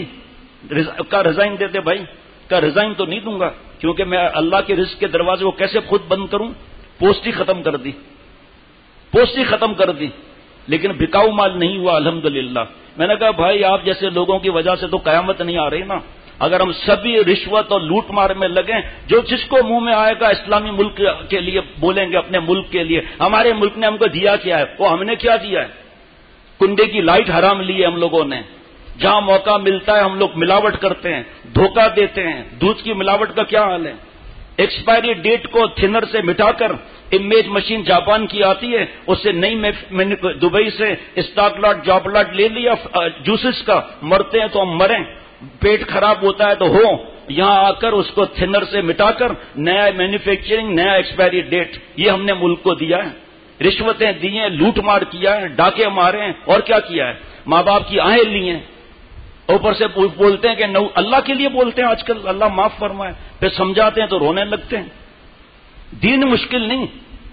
کا ریزائن دے دے بھائی، کا ریزائن تو نہیں دوں گا، کیونکہ میں اللہ کے رزق کے دروازے کو کیسے خود بند کروں. پوسٹ ہی ختم کر دی، پوسٹ ہی ختم کر دی، لیکن بکاؤ مال نہیں ہوا الحمدللہ. میں نے کہا بھائی آپ جیسے لوگوں کی وجہ سے تو قیامت نہیں آ رہی نا. اگر ہم سبھی رشوت اور لوٹ مار میں لگیں، جو جس کو منہ میں آئے گا اسلامی ملک کے لیے بولیں گے، اپنے ملک کے لیے. ہمارے ملک نے ہم کو دیا کیا ہے؟ وہ ہم نے کیا دیا ہے؟ کنڈے کی لائٹ حرام لی ہے ہم لوگوں نے. جہاں موقع ملتا ہے ہم لوگ ملاوٹ کرتے ہیں، دھوکہ دیتے ہیں. دودھ کی ملاوٹ کا کیا حال ہے؟ ایکسپائری ڈیٹ کو تھنر سے مٹا کر امیج مشین جاپان کی آتی ہے، اس سے نئی میں نے دبئی سے اسٹاک لاٹ جاب لاٹ لے لیا جوسز کا. مرتے ہیں تو ہم مریں، پیٹ خراب ہوتا ہے تو ہو. یہاں آ کر اس کو تھنر سے مٹا کر نیا مینوفیکچرنگ، نیا ایکسپائری ڈیٹ، یہ ہم نے ملک کو دیا ہے. رشوتیں دی ہیں، لوٹ مار کیا ہے، ڈاکے مارے ہیں، اور کیا کیا ہے؟ ماں باپ کی آہیں لی ہیں. اوپر سے بولتے ہیں کہ نو اللہ کے لیے بولتے ہیں آج کل، اللہ معاف فرمائے، پھر سمجھاتے ہیں تو رونے لگتے ہیں. دین مشکل نہیں،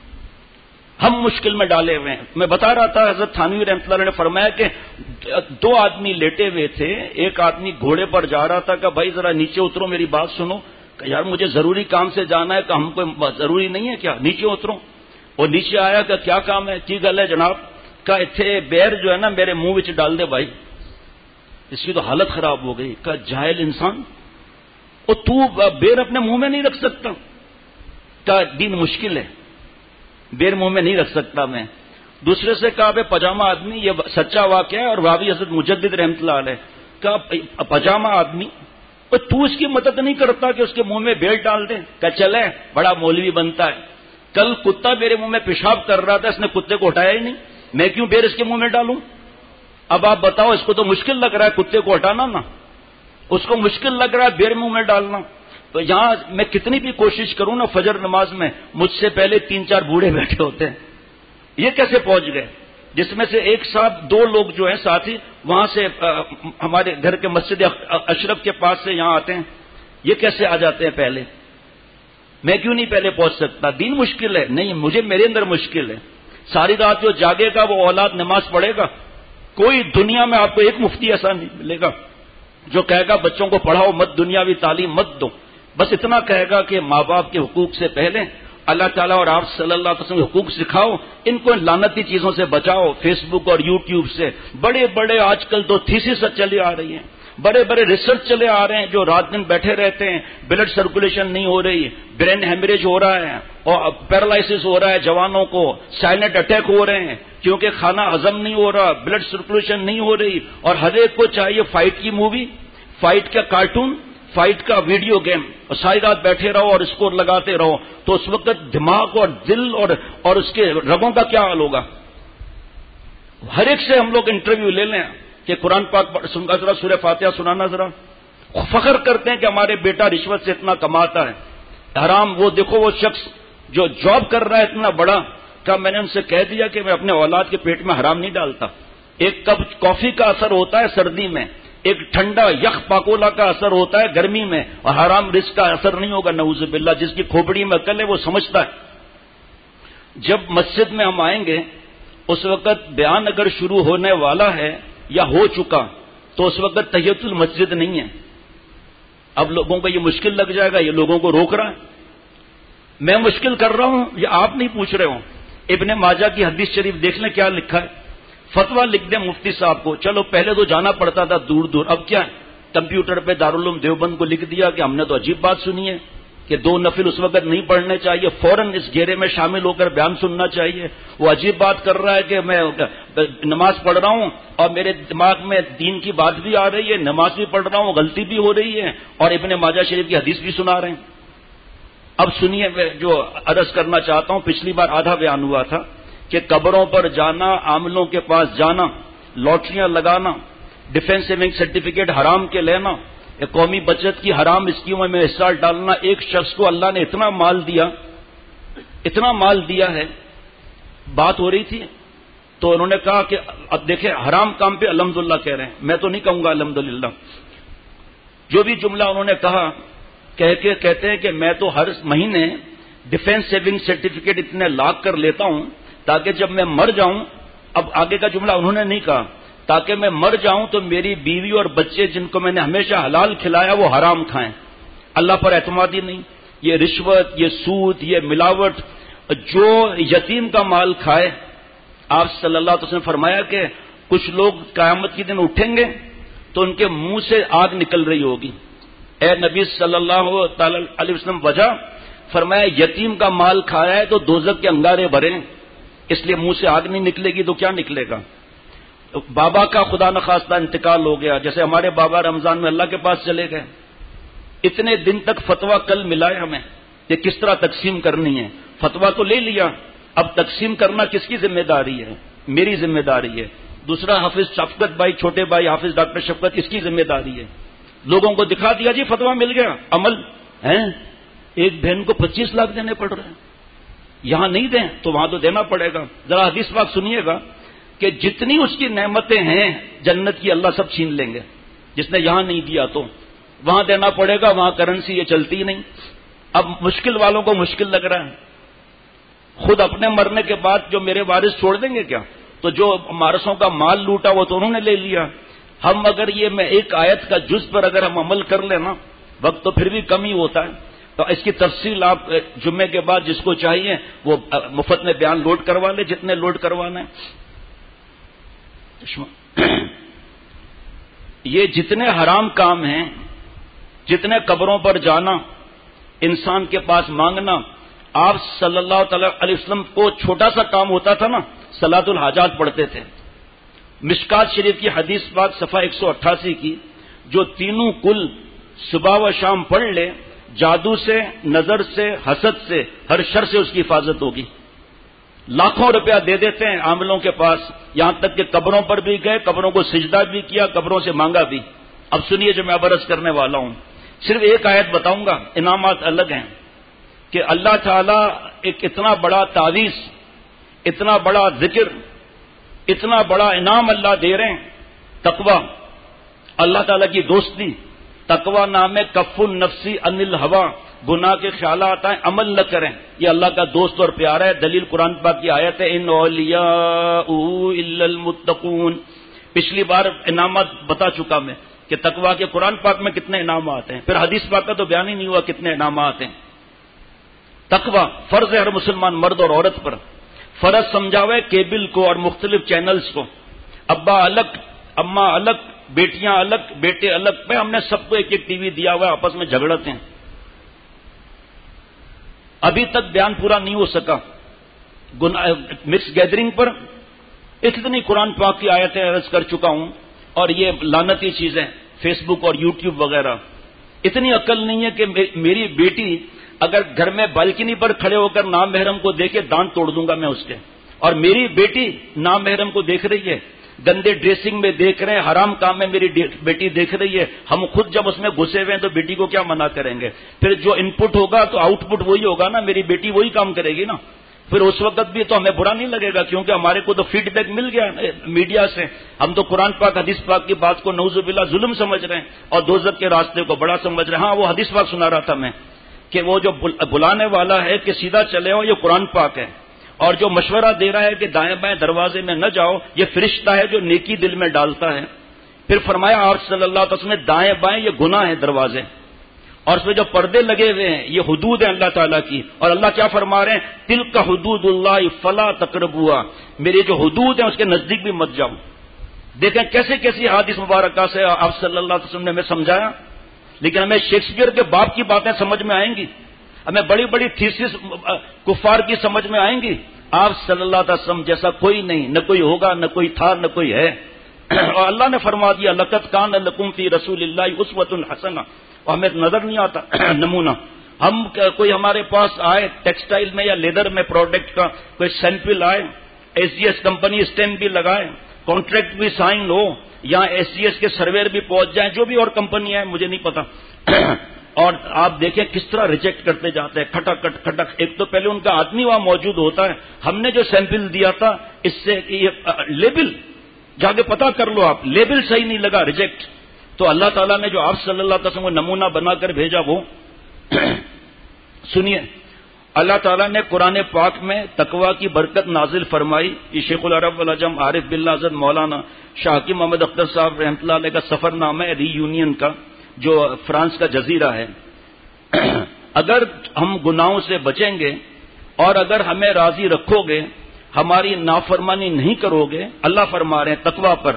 ہم مشکل میں ڈالے ہوئے ہیں. میں بتا رہا تھا حضرت تھانوی رحمۃ اللہ علیہ نے فرمایا کہ دو آدمی لیٹے ہوئے تھے، ایک آدمی گھوڑے پر جا رہا تھا کہ بھائی ذرا نیچے اترو میری بات سنو. کہ یار مجھے ضروری کام سے جانا ہے. کہ ہم کو ضروری نہیں ہے کیا؟ نیچے اترو. وہ نیچے آیا کہ کیا کام ہے؟ کی گل ہے جناب؟ کہ اتنے بیر جو ہے نا میرے منہ وچ ڈال دے بھائی. اس کی تو حالت خراب ہو گئی. کہ جاہل انسان، وہ تو بیر اپنے منہ میں نہیں رکھ سکتا. کہ دین مشکل ہے، بیر منہ میں نہیں رکھ سکتا میں. دوسرے سے کہا بے پاجامہ آدمی، یہ سچا واقعہ ہے اور واوی حضرت مجدد رحمۃ اللہ علیہ کا پاجامہ آدمی، تو اس کی مدد نہیں کرتا کہ اس کے منہ میں بیر ڈال دے. کہ چلے بڑا مولوی بنتا ہے. کل کتا میرے منہ میں پیشاب کر رہا تھا، اس نے کتے کو ہٹایا ہی نہیں، میں کیوں بیر اس کے منہ میں ڈالوں؟ اب آپ بتاؤ، اس کو تو مشکل لگ رہا ہے کتے کو ہٹانا نا، اس کو مشکل لگ رہا ہے بیر منہ میں ڈالنا. تو یہاں میں کتنی بھی کوشش کروں نا فجر نماز میں، مجھ سے پہلے تین چار بوڑھے بیٹھے ہوتے ہیں. یہ کیسے پہنچ گئے؟ جس میں سے ایک ساتھ دو لوگ جو ہیں ساتھی وہاں سے ہمارے گھر کے مسجد اشرف کے پاس سے یہاں آتے ہیں. یہ کیسے آ جاتے ہیں پہلے؟ میں کیوں نہیں پہلے پہنچ سکتا؟ دین مشکل ہے؟ نہیں، مجھے میرے اندر مشکل ہے. ساری رات جو جاگے گا وہ اولاد نماز پڑھے گا. کوئی دنیا میں آپ کو ایک مفتی ایسا نہیں ملے گا جو کہے گا بچوں کو پڑھاؤ مت، دنیاوی تعلیم مت دو. بس اتنا کہے گا کہ ماں باپ کے حقوق سے پہلے اللہ تعالیٰ اور آپ صلی اللہ علیہ وسلم کے حقوق سکھاؤ، ان کو لعنتی چیزوں سے بچاؤ، فیس بک اور یوٹیوب سے. بڑے بڑے آج کل تو تھیسس چلے آ رہی ہیں، بڑے بڑے ریسرچ چلے آ رہے ہیں، جو رات دن بیٹھے رہتے ہیں، بلڈ سرکولیشن نہیں ہو رہی، برین ہیمریج ہو رہا ہے اور پیرالائسس ہو رہا ہے، جوانوں کو سائلنٹ اٹیک ہو رہے ہیں کیونکہ کھانا ہضم نہیں ہو رہا، بلڈ سرکولیشن نہیں ہو رہی. اور ہر ایک کو چاہیے فائٹ کی مووی، فائٹ کا کارٹون، فائٹ کا ویڈیو گیم، اور ساری رات بیٹھے رہو اور اسکور لگاتے رہو. تو اس وقت دماغ اور دل اور اور اس کے رگوں کا کیا حال ہوگا؟ ہر ایک سے ہم لوگ انٹرویو لے لیں کہ قرآن پاک سن کا ذرا سورہ فاتحہ سنانا ذرا. فخر کرتے ہیں کہ ہمارے بیٹا رشوت سے اتنا کماتا ہے. حرام وہ دیکھو وہ شخص جو جاب کر رہا ہے اتنا بڑا، کہ میں نے ان سے کہہ دیا کہ میں اپنے اولاد کے پیٹ میں حرام نہیں ڈالتا. ایک کپ کافی کا اثر ہوتا ہے سردی میں، ایک ٹھنڈا یخ پاکولا کا اثر ہوتا ہے گرمی میں، اور حرام رزق کا اثر نہیں ہوگا نعوذ باللہ. جس کی کھوپڑی میں عقل ہے وہ سمجھتا ہے. جب مسجد میں ہم آئیں گے اس وقت بیان اگر شروع ہونے والا ہے یا ہو چکا تو اس وقت تحیۃ المسجد نہیں ہے. اب لوگوں کو یہ مشکل لگ جائے گا، یہ لوگوں کو روک رہا ہے. میں مشکل کر رہا ہوں یا آپ نہیں پوچھ رہے ہوں؟ ابن ماجہ کی حدیث شریف دیکھ لیں کیا لکھا ہے. فتویٰ لکھ دیں مفتی صاحب کو. چلو پہلے تو جانا پڑتا تھا دور دور، اب کیا ہے کمپیوٹر پہ دارالعلوم دیوبند کو لکھ دیا کہ ہم نے تو عجیب بات سنی ہے کہ دو نفل اس وقت نہیں پڑھنے چاہیے، فوراً اس گھیرے میں شامل ہو کر بیان سننا چاہیے. وہ عجیب بات کر رہا ہے کہ میں نماز پڑھ رہا ہوں اور میرے دماغ میں دین کی بات بھی آ رہی ہے، نماز بھی پڑھ رہا ہوں، غلطی بھی ہو رہی ہے، اور ابن ماجہ شریف کی حدیث بھی سنا رہے ہیں. اب سنیے میں جو عرض کرنا چاہتا ہوں. پچھلی بار آدھا بیان ہوا تھا کہ قبروں پر جانا، عاملوں کے پاس جانا، لاٹریاں لگانا، ڈیفینس سیونگ سرٹیفکیٹ حرام کے لینا، قومی بچت کی حرام اسکیموں میں حصہ ڈالنا. ایک شخص کو اللہ نے اتنا مال دیا، اتنا مال دیا ہے. بات ہو رہی تھی تو انہوں نے کہا کہ اب دیکھیں حرام کام پہ الحمدللہ کہہ رہے ہیں، میں تو نہیں کہوں گا الحمدللہ. جو بھی جملہ انہوں نے کہا کہہ کے کہتے ہیں کہ میں تو ہر مہینے ڈیفینس سیونگ سرٹیفکیٹ اتنے لاکھ کر لیتا ہوں تاکہ جب میں مر جاؤں، اب آگے کا جملہ انہوں نے نہیں کہا، تاکہ میں مر جاؤں تو میری بیوی اور بچے جن کو میں نے ہمیشہ حلال کھلایا وہ حرام کھائیں. اللہ پر اعتماد ہی نہیں. یہ رشوت، یہ سود، یہ ملاوٹ، جو یتیم کا مال کھائے. آپ صلی اللہ علیہ وسلم نے فرمایا کہ کچھ لوگ قیامت کے دن اٹھیں گے تو ان کے منہ سے آگ نکل رہی ہوگی. اے نبی صلی اللہ تعالی علیہ وسلم وجہ فرمایا یتیم کا مال کھایا ہے تو دوزخ کے انگارے بھرے، اس لیے منہ سے آگ نہیں نکلے گی تو کیا نکلے گا. بابا کا خدا نخواستہ انتقال ہو گیا، جیسے ہمارے بابا رمضان میں اللہ کے پاس چلے گئے. اتنے دن تک فتویٰ کل ملا ہے ہمیں کہ کس طرح تقسیم کرنی ہے. فتویٰ تو لے لیا، اب تقسیم کرنا کس کی ذمہ داری ہے؟ میری ذمہ داری ہے. دوسرا حافظ شفقت بھائی، چھوٹے بھائی حافظ ڈاکٹر شفقت، اس کی ذمہ داری ہے. لوگوں کو دکھا دیا جی فتویٰ مل گیا، عمل ہے. ایک بہن کو پچیس لاکھ دینے پڑ رہے ہیں، یہاں نہیں دیں تو وہاں تو دینا پڑے گا. ذرا حدیث پاک سنیے گا کہ جتنی اس کی نعمتیں ہیں جنت کی اللہ سب چھین لیں گے. جس نے یہاں نہیں دیا تو وہاں دینا پڑے گا، وہاں کرنسی یہ چلتی نہیں. اب مشکل والوں کو مشکل لگ رہا ہے. خود اپنے مرنے کے بعد جو میرے وارث چھوڑ دیں گے کیا؟ تو جو وارثوں کا مال لوٹا وہ تو انہوں نے لے لیا. ہم اگر یہ میں ایک آیت کا جز پر اگر ہم عمل کر لیں نا، وقت تو پھر بھی کم ہی ہوتا ہے. تو اس کی تفصیل آپ جمعے کے بعد جس کو چاہیے وہ مفت میں بیان لوڈ کروا لے، جتنے لوڈ کروانا ہے. یہ جتنے حرام کام ہیں، جتنے قبروں پر جانا، انسان کے پاس مانگنا، آپ صلی اللہ تعالی علیہ وسلم کو چھوٹا سا کام ہوتا تھا نا، صلاۃ الحاجات پڑھتے تھے. مشکات شریف کی حدیث پاک صفحہ ایک سو اٹھاسی کی، جو تینوں کل صبح و شام پڑھ لے، جادو سے، نظر سے، حسد سے، ہر شر سے اس کی حفاظت ہوگی. لاکھوں روپیہ دے دیتے ہیں عاملوں کے پاس، یہاں تک کہ قبروں پر بھی گئے، قبروں کو سجدہ بھی کیا، قبروں سے مانگا بھی. اب سنیے جو میں عرض کرنے والا ہوں، صرف ایک آیت بتاؤں گا، انعامات الگ ہیں کہ اللہ تعالیٰ ایک اتنا بڑا تعویذ، اتنا بڑا ذکر، اتنا بڑا انعام اللہ دے رہے ہیں. تقوی، اللہ تعالیٰ کی دوستی. تقوی نام ہے کف النفسی عن الہوا، گناہ کے خیالات آئیں عمل نہ کریں، یہ اللہ کا دوست اور پیارا ہے. دلیل قرآن پاک کی آیت ہے ان اولیاء الا المتقون. پچھلی بار انعامات بتا چکا میں کہ تقوی کے قرآن پاک میں کتنے انعامات ہیں، پھر حدیث پاک کا تو بیان ہی نہیں ہوا کتنے انعامات ہیں. تقوی فرض ہے ہر مسلمان مرد اور عورت پر. فرض سمجھاوے کیبل کو اور مختلف چینلز کو. ابا الگ، اماں الگ، بیٹیاں الگ، بیٹے الگ. میں ہم نے سب کو ایک ایک ٹی وی دیا ہوا ہے، آپس میں جھگڑتے ہیں. ابھی تک بیان پورا نہیں ہو سکا. مکس گیدرنگ پر اتنی قرآن پاک کی آیتیں عرض کر چکا ہوں، اور یہ لعنتی چیزیں فیس بک اور یوٹیوب وغیرہ. اتنی عقل نہیں ہے کہ میری بیٹی اگر گھر میں بالکنی پر کھڑے ہو کر نامحرم کو دیکھے دانت توڑ دوں گا میں اس کے. اور میری بیٹی نامحرم کو دیکھ رہی ہے، گندے ڈریسنگ میں دیکھ رہے ہیں، حرام کام میں میری بیٹی دیکھ رہی ہے. ہم خود جب اس میں گھسے ہوئے ہیں تو بیٹی کو کیا منع کریں گے؟ پھر جو ان پٹ ہوگا تو آؤٹ پٹ وہی ہوگا نا، میری بیٹی وہی کام کرے گی نا. پھر اس وقت بھی تو ہمیں برا نہیں لگے گا، کیونکہ ہمارے کو تو فیڈ بیک مل گیا میڈیا سے. ہم تو قرآن پاک حدیث پاک کی بات کو نعوذ باللہ ظلم سمجھ رہے ہیں اور دوزخ کے راستے کو بڑا سمجھ رہے ہیں. ہاں وہ حدیث پاک سنا رہا تھا میں کہ وہ جو بلانے والا ہے کہ سیدھا چلے ہو، یہ قرآن پاک ہے. اور جو مشورہ دے رہا ہے کہ دائیں بائیں دروازے میں نہ جاؤ، یہ فرشتہ ہے جو نیکی دل میں ڈالتا ہے۔ پھر فرمایا آپ صلی اللہ علیہ وسلم نے دائیں بائیں یہ گناہ ہیں دروازے، اور اس میں جو پردے لگے ہوئے ہیں یہ حدود ہیں اللہ تعالیٰ کی، اور اللہ کیا فرما رہے ہیں، تلک حدود اللہ فلا تقربوها، میری جو حدود ہیں اس کے نزدیک بھی مت جاؤ۔ دیکھیں کیسے کیسی حدیث مبارکہ سے آپ صلی اللہ علیہ وسلم نے ہمیں سمجھایا، لیکن ہمیں شیکسپیئر کے باپ کی باتیں سمجھ میں آئیں گی، ہمیں بڑی بڑی تھیسس کفار کی سمجھ میں آئیں گی۔ آپ صلی اللہ علیہ وسلم جیسا کوئی نہیں، نہ کوئی ہوگا، نہ کوئی تھا، نہ کوئی ہے۔ اور اللہ نے فرما دیا لقد کان لکم فی رسول اللہ اسوۃ حسنہ، اور ہمیں نظر نہیں آتا نمونہ، ہم کوئی ہمارے پاس آئے ٹیکسٹائل میں یا لیدر میں پروڈکٹ کا کوئی سیمپل آئے، S G S company stamp بھی لگائے، کانٹریکٹ بھی سائن ہو، یا ایس سی ایس کے سرویر بھی پہنچ جائیں، جو بھی اور کمپنی ہے مجھے نہیں پتا، اور آپ دیکھیں کس طرح ریجیکٹ کرتے جاتے ہیں، کھٹک کھٹ کھٹک۔ ایک تو پہلے ان کا آدمی وہاں موجود ہوتا ہے، ہم نے جو سیمپل دیا تھا اس سے لیبل جا کے پتا کر لو، آپ لیبل صحیح نہیں لگا، ریجیکٹ۔ تو اللہ تعالیٰ نے جو آپ صلی اللہ علیہ وسلم کو نمونہ بنا کر بھیجا وہ سنیے، اللہ تعالیٰ نے قرآن پاک میں تقوی کی برکت نازل فرمائی۔ یہ شیخ العرب والعجم عارف باللہ حضرت مولانا شاہ حکیم محمد اختر صاحب رحمۃ اللہ علیہ کا سفر نامہ ہے ری یونین کا، جو فرانس کا جزیرہ ہے۔ اگر ہم گناہوں سے بچیں گے اور اگر ہمیں راضی رکھو گے، ہماری نافرمانی نہیں کرو گے، اللہ فرما رہے ہیں تقوی پر۔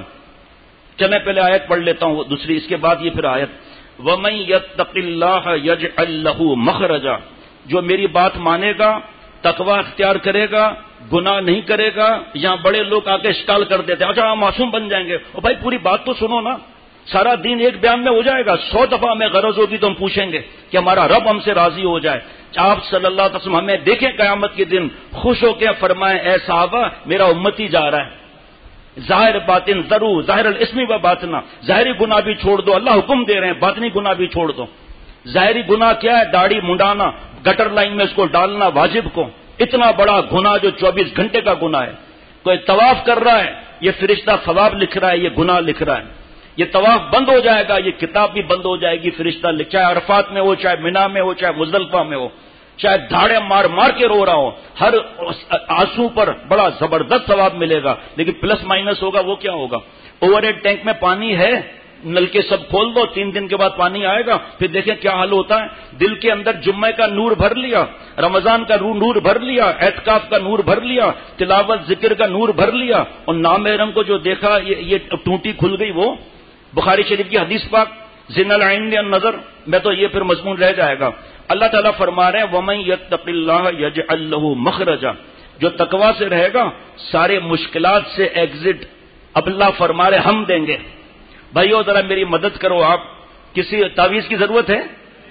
چلیں پہلے آیت پڑھ لیتا ہوں دوسری، اس کے بعد یہ پھر آیت وَمَن يَتَّقِ اللَّهَ يَجْعَل لَّهُ مَخْرَجًا، جو میری بات مانے گا، تقوی اختیار کرے گا، گناہ نہیں کرے گا۔ یہاں بڑے لوگ آ کے اشکال کر دیتے ہیں، اچھا ہم معصوم بن جائیں گے۔ اور بھائی پوری بات تو سنو نا، سارا دین ایک بیان میں ہو جائے گا، سو دفعہ ہمیں غرض ہوگی تو ہم پوچھیں گے کہ ہمارا رب ہم سے راضی ہو جائے۔ آپ صلی اللہ علیہ وسلم ہمیں دیکھیں قیامت کے دن خوش ہو کے فرمائیں اے صحابہ میرا امتی جا رہا ہے، ظاہر باطن ضرور، ظاہر الاسم و باطنہ، ظاہری گناہ بھی چھوڑ دو، اللہ حکم دے رہے ہیں باطنی گناہ بھی چھوڑ دو۔ ظاہری گناہ کیا ہے؟ داڑھی منڈانا، گٹر لائن میں اس کو ڈالنا واجب کو، اتنا بڑا گناہ جو چوبیس گھنٹے کا گناہ ہے۔ کوئی طواف کر رہا ہے، یہ فرشتہ ثواب لکھ رہا ہے، یہ گناہ لکھ رہا ہے۔ یہ طواف بند ہو جائے گا، یہ کتاب بھی بند ہو جائے گی، فرشتہ لکھ، چاہے عرفات میں ہو، چاہے منا میں ہو، چاہے مزدلفہ میں ہو، چاہے دھاڑے مار مار کے رو رہا ہو، ہر آنسو پر بڑا زبردست ثواب ملے گا۔ لیکن پلس مائنس ہوگا، وہ کیا ہوگا؟ اوور ہیڈ ٹینک میں پانی ہے، نل کے سب کھول دو، تین دن کے بعد پانی آئے گا، پھر دیکھیں کیا حال ہوتا ہے۔ دل کے اندر جمعہ کا نور بھر لیا، رمضان کا نور بھر لیا، اعتکاف کا نور بھر لیا، تلاوت ذکر کا نور بھر لیا، اور نامحرم کو جو دیکھا یہ, یہ ٹوٹی کھل گئی۔ وہ بخاری شریف کی حدیث پاک زنا العین النظر میں تو یہ پھر مضمون رہ جائے گا۔ اللہ تعالیٰ فرما رہے ہیں وَمَن يَتَّقِ اللَّهَ يَجْعَل لَّهُ مَخْرَجًا، جو تقوی سے رہے گا سارے مشکلات سے ایگزٹ اب اللہ فرما رہے ہم دیں گے۔ بھائیو ذرا میری مدد کرو، آپ کسی تعویذ کی ضرورت ہے؟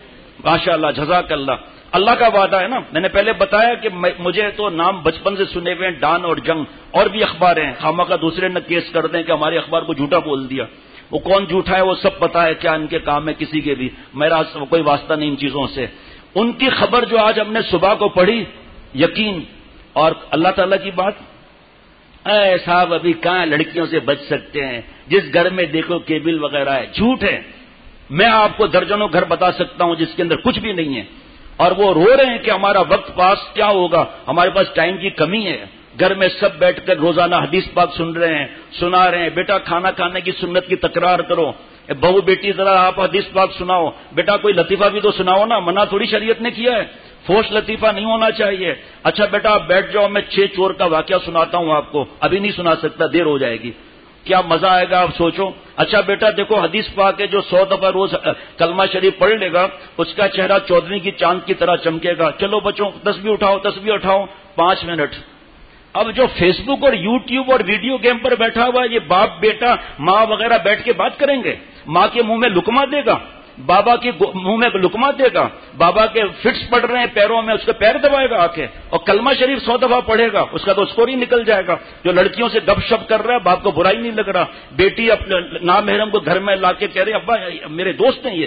ماشاء اللہ جزاک اللہ، اللہ کا وعدہ ہے نا۔ میں نے پہلے بتایا کہ مجھے تو نام بچپن سے سنے ہوئے ہیں، ڈان اور جنگ، اور بھی اخبار ہیں، خامہ کا دوسرے نے کیس کر دیں کہ ہمارے اخبار کو جھوٹا بول دیا۔ وہ کون جھوٹا ہے وہ سب پتا ہے، کیا ان کے کام ہے کسی کے بھی، میرا کوئی واسطہ نہیں ان چیزوں سے۔ ان کی خبر جو آج ہم نے صبح کو پڑھی، یقین اور اللہ تعالیٰ کی بات، اے صاحب ابھی کہاں لڑکیوں سے بچ سکتے ہیں، جس گھر میں دیکھو کیبل وغیرہ ہے، جھوٹ ہے۔ میں آپ کو درجنوں گھر بتا سکتا ہوں جس کے اندر کچھ بھی نہیں ہے، اور وہ رو رہے ہیں کہ ہمارا وقت پاس کیا ہوگا، ہمارے پاس ٹائم کی کمی ہے۔ گھر میں سب بیٹھ کر روزانہ حدیث پاک سن رہے ہیں، سنا رہے ہیں، بیٹا کھانا کھانے کی سنت کی تکرار کرو، بہو بیٹی ذرا آپ حدیث پاک سناؤ، بیٹا کوئی لطیفہ بھی تو سناؤ نا، منع تھوڑی شریعت نے کیا ہے، فوش لطیفہ نہیں ہونا چاہیے۔ اچھا بیٹا آپ بیٹھ جاؤ، میں چھ چور کا واقعہ سناتا ہوں آپ کو، ابھی نہیں سنا سکتا، دیر ہو جائے گی، کیا مزہ آئے گا آپ سوچو۔ اچھا بیٹا دیکھو حدیث پاک ہے، جو سو دفعہ روز کلمہ شریف پڑھ لے گا اس کا چہرہ چودھویں کی چاند کی طرح چمکے گا۔ چلو بچوں تسبیح اٹھاؤ، تسبیح اٹھاؤ، پانچ منٹ۔ اب جو فیس بک اور یوٹیوب اور ویڈیو گیم پر بیٹھا ہوا یہ باپ بیٹا ماں وغیرہ بیٹھ کے بات کریں گے، ماں کے منہ میں لقمہ دے گا، بابا کے منہ میں لقمہ دے گا، بابا کے فٹس پڑ رہے ہیں پیروں میں، اس کے پیر دبائے گا آ کے، اور کلمہ شریف سو دفعہ پڑھے گا، اس کا تو اسکور ہی نکل جائے گا۔ جو لڑکیوں سے گپ شپ کر رہا ہے باپ کو برائی نہیں لگ رہا، بیٹی اپنے نامحرم کو گھر میں لا کے کہہ رہے ابا میرے دوست ہیں یہ۔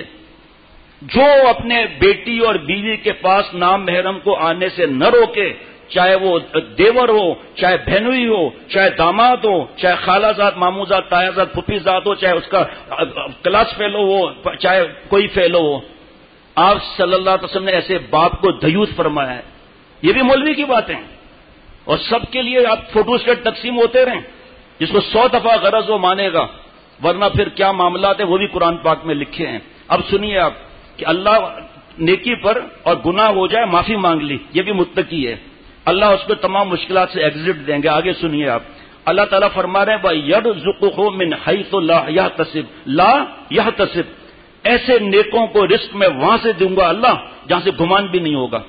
جو اپنے بیٹی اور بیوی کے پاس نامحرم کو آنے سے نہ روکے، چاہے وہ دیور ہو، چاہے بہنوئی ہو، چاہے داماد ہو، چاہے خالہ زاد، ماموں زاد، تایا زاد، پھپھی زاد ہو، چاہے اس کا کلاس فیلو ہو، چاہے کوئی فیلو ہو، آپ صلی اللہ علیہ وسلم نے ایسے باپ کو دیوث فرمایا ہے۔ یہ بھی مولوی کی باتیں، اور سب کے لیے آپ فوٹو اسٹیٹ تقسیم ہوتے رہیں. جس کو سو دفعہ غرض وہ مانے گا، ورنہ پھر کیا معاملات ہیں وہ بھی قرآن پاک میں لکھے ہیں. اب سنیے آپ کہ اللہ نیکی پر اور گناہ ہو جائے معافی مانگ لی، یہ بھی متقی ہے، اللہ اس کو تمام مشکلات سے ایگزٹ دیں گے. آگے سنیے آپ، اللہ تعالیٰ فرما رہے ہیں وَيَرْزُقُهُ مِنْ حَيْثُ لَا يَحْتَسِبُ لا يَحْتَسِبُ، ایسے نیکوں کو رزق میں وہاں سے دوں گا اللہ جہاں سے گمان بھی نہیں ہوگا.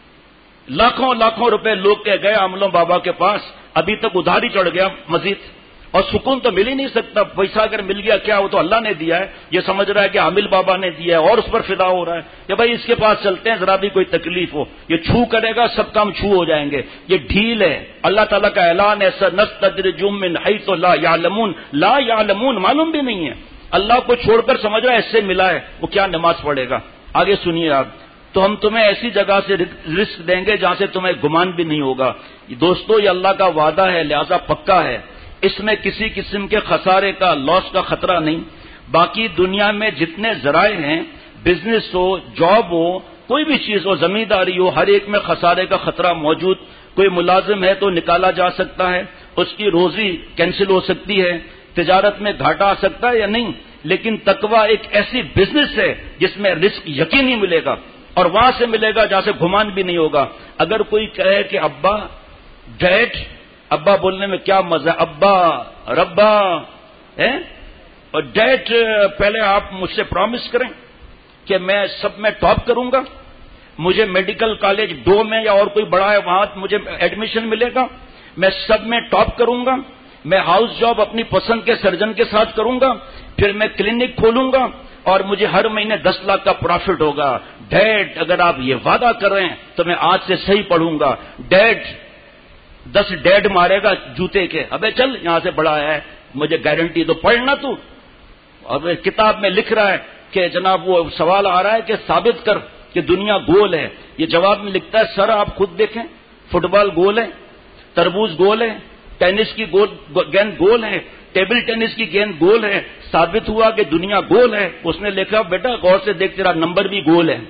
لاکھوں لاکھوں روپے لوگ کے گئے عاملوں بابا کے پاس، ابھی تک ادھار ہی چڑھ گیا مزید، اور سکون تو مل ہی نہیں سکتا. پیسہ اگر مل گیا کیا وہ تو اللہ نے دیا ہے، یہ سمجھ رہا ہے کہ عامل بابا نے دیا ہے اور اس پر فدا ہو رہا ہے کہ بھائی اس کے پاس چلتے ہیں ذرا بھی کوئی تکلیف ہو، یہ چھو کرے گا سب کام چھو ہو جائیں گے. یہ ڈھیل ہے، اللہ تعالیٰ کا اعلان ہے سَنَسْتَدْرِجُهُم مِّنْ حَيْثُ لَا يَعْلَمُونَ، لا يعلمون معلوم بھی نہیں ہے، اللہ کو چھوڑ کر سمجھ رہا ہے اس سے ملا ہے، وہ کیا نماز پڑھے گا. آگے سنیے آپ، تو ہم تمہیں ایسی جگہ سے رزق دیں گے جہاں سے تمہیں گمان بھی نہیں ہوگا. دوستو یہ اللہ کا وعدہ ہے، لہذا پکا ہے، اس میں کسی قسم کے خسارے کا، لاس کا خطرہ نہیں. باقی دنیا میں جتنے ذرائع ہیں، بزنس ہو، جاب ہو، کوئی بھی چیز ہو، زمینداری ہو، ہر ایک میں خسارے کا خطرہ موجود. کوئی ملازم ہے تو نکالا جا سکتا ہے، اس کی روزی کینسل ہو سکتی ہے، تجارت میں گھاٹا آ سکتا ہے یا نہیں. لیکن تقوی ایک ایسی بزنس ہے جس میں رزق یقینی ملے گا، اور وہاں سے ملے گا جہاں سے گمان بھی نہیں ہوگا. اگر کوئی کہے کہ ابا ڈیڈ، ابا بولنے میں کیا مزہ ہے، ابا ربا ہے، اور ڈیڈ پہلے آپ مجھ سے پرامس کریں کہ میں سب میں ٹاپ کروں گا، مجھے میڈیکل کالج دو میں یا اور کوئی بڑا ہے وہاں مجھے ایڈمیشن ملے گا، میں سب میں ٹاپ کروں گا، میں ہاؤس جاب اپنی پسند کے سرجن کے ساتھ کروں گا، پھر میں کلینک کھولوں گا اور مجھے ہر مہینے دس لاکھ کا پروفٹ ہوگا. ڈیڈ اگر آپ یہ وعدہ کر رہے ہیں تو میں آج سے صحیح پڑھوں گا. ڈیڈ دس ڈیڈ مارے گا جوتے کے، ابے چل یہاں سے بڑا ہے، مجھے گارنٹی تو پڑھنا تو. اب کتاب میں لکھ رہا ہے کہ جناب وہ سوال آ رہا ہے کہ ثابت کر کہ دنیا گول ہے. یہ جواب میں لکھتا ہے سر آپ خود دیکھیں، فٹ بال گول ہے، تربوز گول ہے، ٹینس کی گول گیند گول ہے، ٹیبل ٹینس کی گیند گول ہے، ثابت ہوا کہ دنیا گول ہے. اس نے لکھا بیٹا غور سے دیکھ تیرا نمبر بھی گول ہے.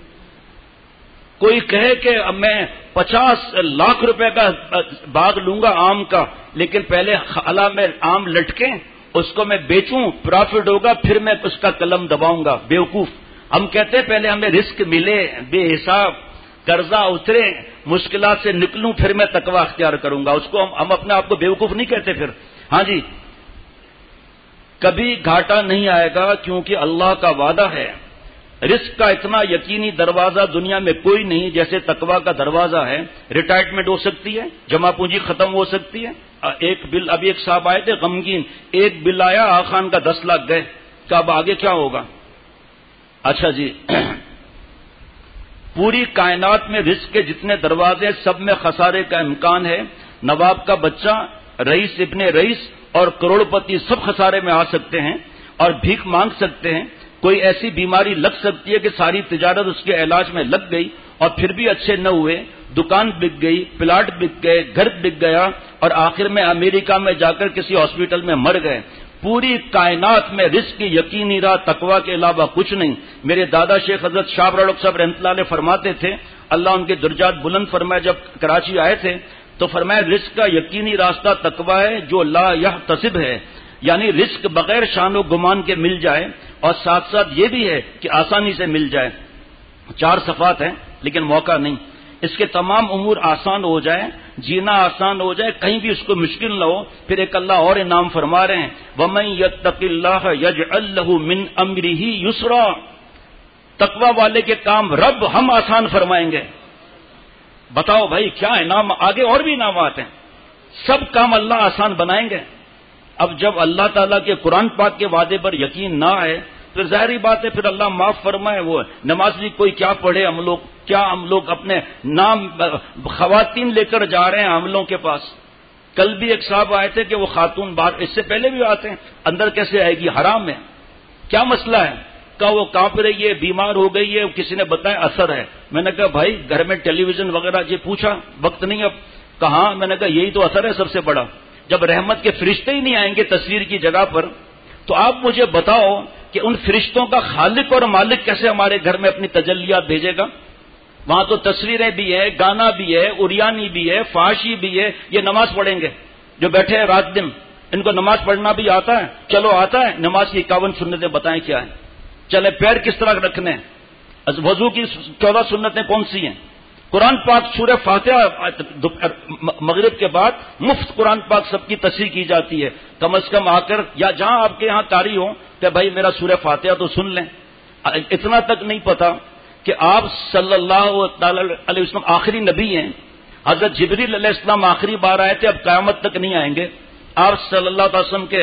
کوئی کہے کہ اب میں پچاس لاکھ روپے کا باغ لوں گا آم کا، لیکن پہلے خالہ میں آم لٹکے اس کو میں بیچوں، پروفٹ ہوگا، پھر میں اس کا قلم دباؤں گا. بیوقوف. ہم کہتے ہیں پہلے ہمیں رزق ملے، بے حساب قرضہ اترے، مشکلات سے نکلوں، پھر میں تقوی اختیار کروں گا. اس کو ہم, ہم اپنے آپ کو بیوقوف نہیں کہتے. پھر ہاں جی، کبھی گھاٹا نہیں آئے گا کیونکہ اللہ کا وعدہ ہے. رزق کا اتنا یقینی دروازہ دنیا میں کوئی نہیں جیسے تقوی کا دروازہ ہے. ریٹائرمنٹ ہو سکتی ہے، جمع پونجی ختم ہو سکتی ہے. ایک بل، ابھی ایک صاحب آئے تھے غمگین، ایک بل آیا آخان کا دس لاکھ گئے، کہ اب آگے کیا ہوگا. اچھا جی، پوری کائنات میں رزق کے جتنے دروازے سب میں خسارے کا امکان ہے. نواب کا بچہ، رئیس ابن رئیس اور کروڑ پتی سب خسارے میں آ سکتے ہیں اور بھیک مانگ سکتے ہیں. کوئی ایسی بیماری لگ سکتی ہے کہ ساری تجارت اس کے علاج میں لگ گئی اور پھر بھی اچھے نہ ہوئے، دکان بک گئی، پلاٹ بک گئے، گھر بک گیا اور آخر میں امریکہ میں جا کر کسی ہاسپٹل میں مر گئے. پوری کائنات میں رزق کی یقینی راہ تقوی کے علاوہ کچھ نہیں. میرے دادا شیخ حضرت شاہ رڑک صاحب رحمۃ اللہ علیہ فرماتے تھے، اللہ ان کے درجات بلند فرمائے، جب کراچی آئے تھے تو فرمایا رزق کا یقینی راستہ تقوی ہے جو لا یحتسب ہے، یعنی رزق بغیر شان و گمان کے مل جائے، اور ساتھ ساتھ یہ بھی ہے کہ آسانی سے مل جائے. چار صفات ہیں لیکن موقع نہیں. اس کے تمام امور آسان ہو جائے، جینا آسان ہو جائے، کہیں بھی اس کو مشکل نہ ہو. پھر ایک اللہ اور انعام فرما رہے ہیں، وَمَن يَتَّقِ اللَّهَ يَجْعَل لَّهُ مِنْ أَمْرِهِ يُسْرًا، تقوی والے کے کام رب ہم آسان فرمائیں گے. بتاؤ بھائی کیا انعام، آگے اور بھی انعامات ہیں، سب کام اللہ آسان بنائیں گے. اب جب اللہ تعالیٰ کے قرآن پاک کے وعدے پر یقین نہ آئے پھر ظاہری بات ہے پھر اللہ معاف فرمائے. وہ نماز بھی کوئی کیا پڑھے، ہم لوگ کیا ہم لوگ اپنے نام خواتین لے کر جا رہے ہیں عاملوں کے پاس. کل بھی ایک صاحب آئے تھے کہ وہ خاتون باہر، اس سے پہلے بھی آتے ہیں، اندر کیسے آئے گی، حرام ہے، کیا مسئلہ ہے. کہا وہ کانپ رہی ہے، بیمار ہو گئی ہے، کسی نے بتایا اثر ہے. میں نے کہا بھائی گھر میں ٹیلی ویژن وغیرہ یہ پوچھا، وقت نہیں اب. کہاں؟ میں نے کہا یہی تو اثر ہے سب سے بڑا. جب رحمت کے فرشتے ہی نہیں آئیں گے تصویر کی جگہ پر تو آپ مجھے بتاؤ کہ ان فرشتوں کا خالق اور مالک کیسے ہمارے گھر میں اپنی تجلیات بھیجے گا. وہاں تو تصویریں بھی ہے، گانا بھی ہے، اریانی بھی ہے، فحاشی بھی ہے. یہ نماز پڑھیں گے جو بیٹھے ہیں رات دن، ان کو نماز پڑھنا بھی آتا ہے؟ چلو آتا ہے. نماز کی اکاون سنتیں بتائیں کیا ہیں. چلے پیر کس طرح رکھنے ہیں. وضو کی چودہ سنتیں کون سی ہیں. قرآن پاک سورہ فاتحہ مغرب کے بعد مفت قرآن پاک سب کی تصحیح کی جاتی ہے. کم از کم آ کر یا جہاں آپ کے یہاں قاری ہو کہ بھائی میرا سورہ فاتحہ تو سن لیں. اتنا تک نہیں پتا کہ آپ صلی اللہ علیہ وسلم آخری نبی ہیں. حضرت جبریل علیہ السلام آخری بار آئے تھے، اب قیامت تک نہیں آئیں گے. آپ صلی اللہ علیہ وسلم کے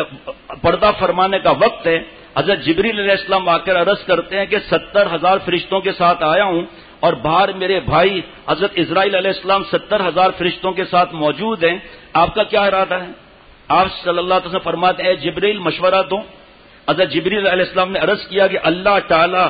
پردہ فرمانے کا وقت ہے. حضرت جبریل علیہ السلام آ کر عرض کرتے ہیں کہ ستر ہزار فرشتوں کے ساتھ آیا ہوں اور باہر میرے بھائی حضرت اسرائیل علیہ السلام ستر ہزار فرشتوں کے ساتھ موجود ہیں. آپ کا کیا ارادہ ہے؟ آپ صلی اللہ علیہ وسلم فرماتے ہیں اے جبریل مشورہ دو. حضرت جبریل علیہ السلام نے عرض کیا کہ اللہ تعالی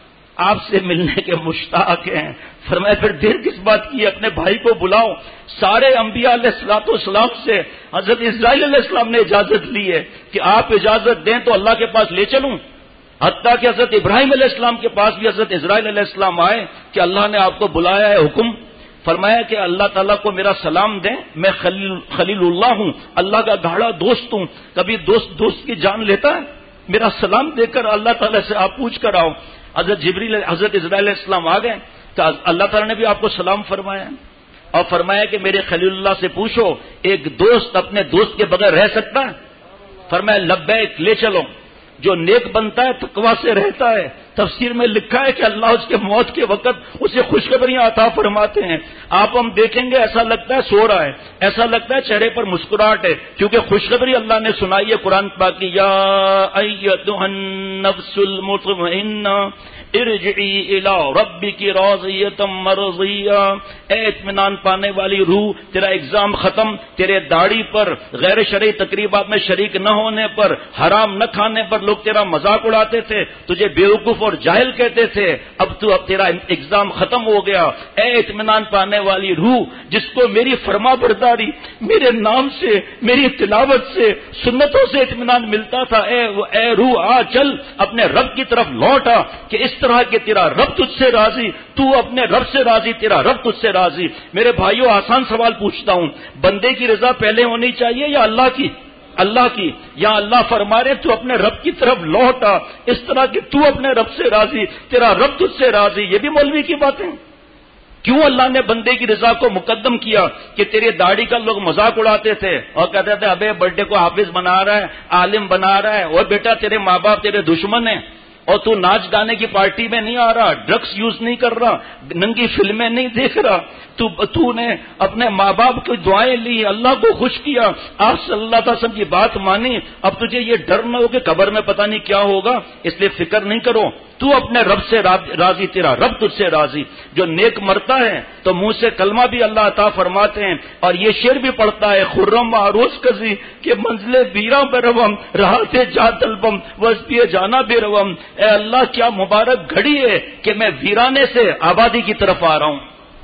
آپ سے ملنے کے مشتاق ہیں. فرمایا پھر دیر کس بات کی، اپنے بھائی کو بلاؤ. سارے انبیاء علیہ الصلوۃ والسلام سے حضرت اسرائیل علیہ السلام نے اجازت لی ہے کہ آپ اجازت دیں تو اللہ کے پاس لے چلوں. حتیٰ کہ حضرت ابراہیم علیہ السلام کے پاس بھی حضرت اسرائیل علیہ السلام آئے کہ اللہ نے آپ کو بلایا ہے، حکم. فرمایا کہ اللہ تعالیٰ کو میرا سلام دیں، میں خلیل, خلیل اللہ ہوں، اللہ کا گاڑا دوست ہوں. کبھی دوست دوست کی جان لیتا ہے؟ میرا سلام دے کر اللہ تعالیٰ سے آپ پوچھ کر آؤ. حضرت جبریل حضرت اسرائیل علیہ السلام آ گئے تو اللہ تعالیٰ نے بھی آپ کو سلام فرمایا اور فرمایا کہ میرے خلیل اللہ سے پوچھو ایک دوست اپنے دوست کے بغیر رہ سکتا ہے؟ فرمایا لبیک، لے چلو. جو نیک بنتا ہے تقویٰ سے رہتا ہے. تفسیر میں لکھا ہے کہ اللہ اس کے موت کے وقت اسے خوشخبریاں عطا فرماتے ہیں. آپ ہم دیکھیں گے ایسا لگتا ہے سو رہا ہے، ایسا لگتا ہے چہرے پر مسکراہٹ ہے، کیونکہ خوشخبری اللہ نے سنائی ہے قرآن پاک کی. یا ایتھا النفس المطمئنہ ارجعی الی ربک راضیۃ مرضیہ. اے اطمینان پانے والی روح، تیرا ایگزام ختم، تیرے داڑھی پر، غیر شرعی تقریبات میں شریک نہ ہونے پر، حرام نہ کھانے پر لوگ تیرا مذاق اڑاتے تھے، تجھے بیوقوف اور جاہل کہتے تھے. اب تو اب تیرا ایگزام ختم ہو گیا. اے اطمینان پانے والی روح، جس کو میری فرما برداری، میرے نام سے، میری تلاوت سے، سنتوں سے اطمینان ملتا تھا، اے اے روح آ چل اپنے رب کی طرف لوٹ آ کہ اس طرح کہ تیرا رب تجھ سے راضی، تو اپنے رب سے راضی، تیرا رب تجھ سے راضی. میرے بھائیوں آسان سوال پوچھتا ہوں، بندے کی رضا پہلے ہونی چاہیے یا اللہ کی؟ اللہ کی. یا اللہ فرما رہے تو اپنے رب کی طرف لوٹ آ اس طرح کہ تو اپنے رب سے راضی، تیرا رب تجھ سے راضی. یہ بھی مولوی کی باتیں. کیوں اللہ نے بندے کی رضا کو مقدم کیا کہ تیرے داڑھی کا لوگ مذاق اڑاتے تھے اور کہتے تھے ابے برتھ ڈے کو حافظ بنا رہا ہے، عالم بنا رہا ہے، اور بیٹا تیرے ماں باپ تیرے دشمن ہیں اور تو ناچ گانے کی پارٹی میں نہیں آ رہا، ڈرگس یوز نہیں کر رہا، ننگی فلمیں نہیں دیکھ رہا، تو تو نے اپنے ماں باپ کی دعائیں لی، اللہ کو خوش کیا، آپ صلی اللہ علیہ وسلم کی بات مانی. اب تجھے یہ ڈر نہ ہو کہ قبر میں پتہ نہیں کیا ہوگا، اس لیے فکر نہیں کرو، تو اپنے رب سے راضی، تیرا رب تجھ سے راضی. جو نیک مرتا ہے تو منہ سے کلمہ بھی اللہ عطا فرماتے ہیں اور یہ شعر بھی پڑھتا ہے خرم عروس کزی کہ منزل بیراں بروم رہا تھے جا طلبم وسبیے جانا بے روم. اے اللہ کیا مبارک گھڑی ہے کہ میں ویرانے سے آبادی کی طرف آ رہا ہوں.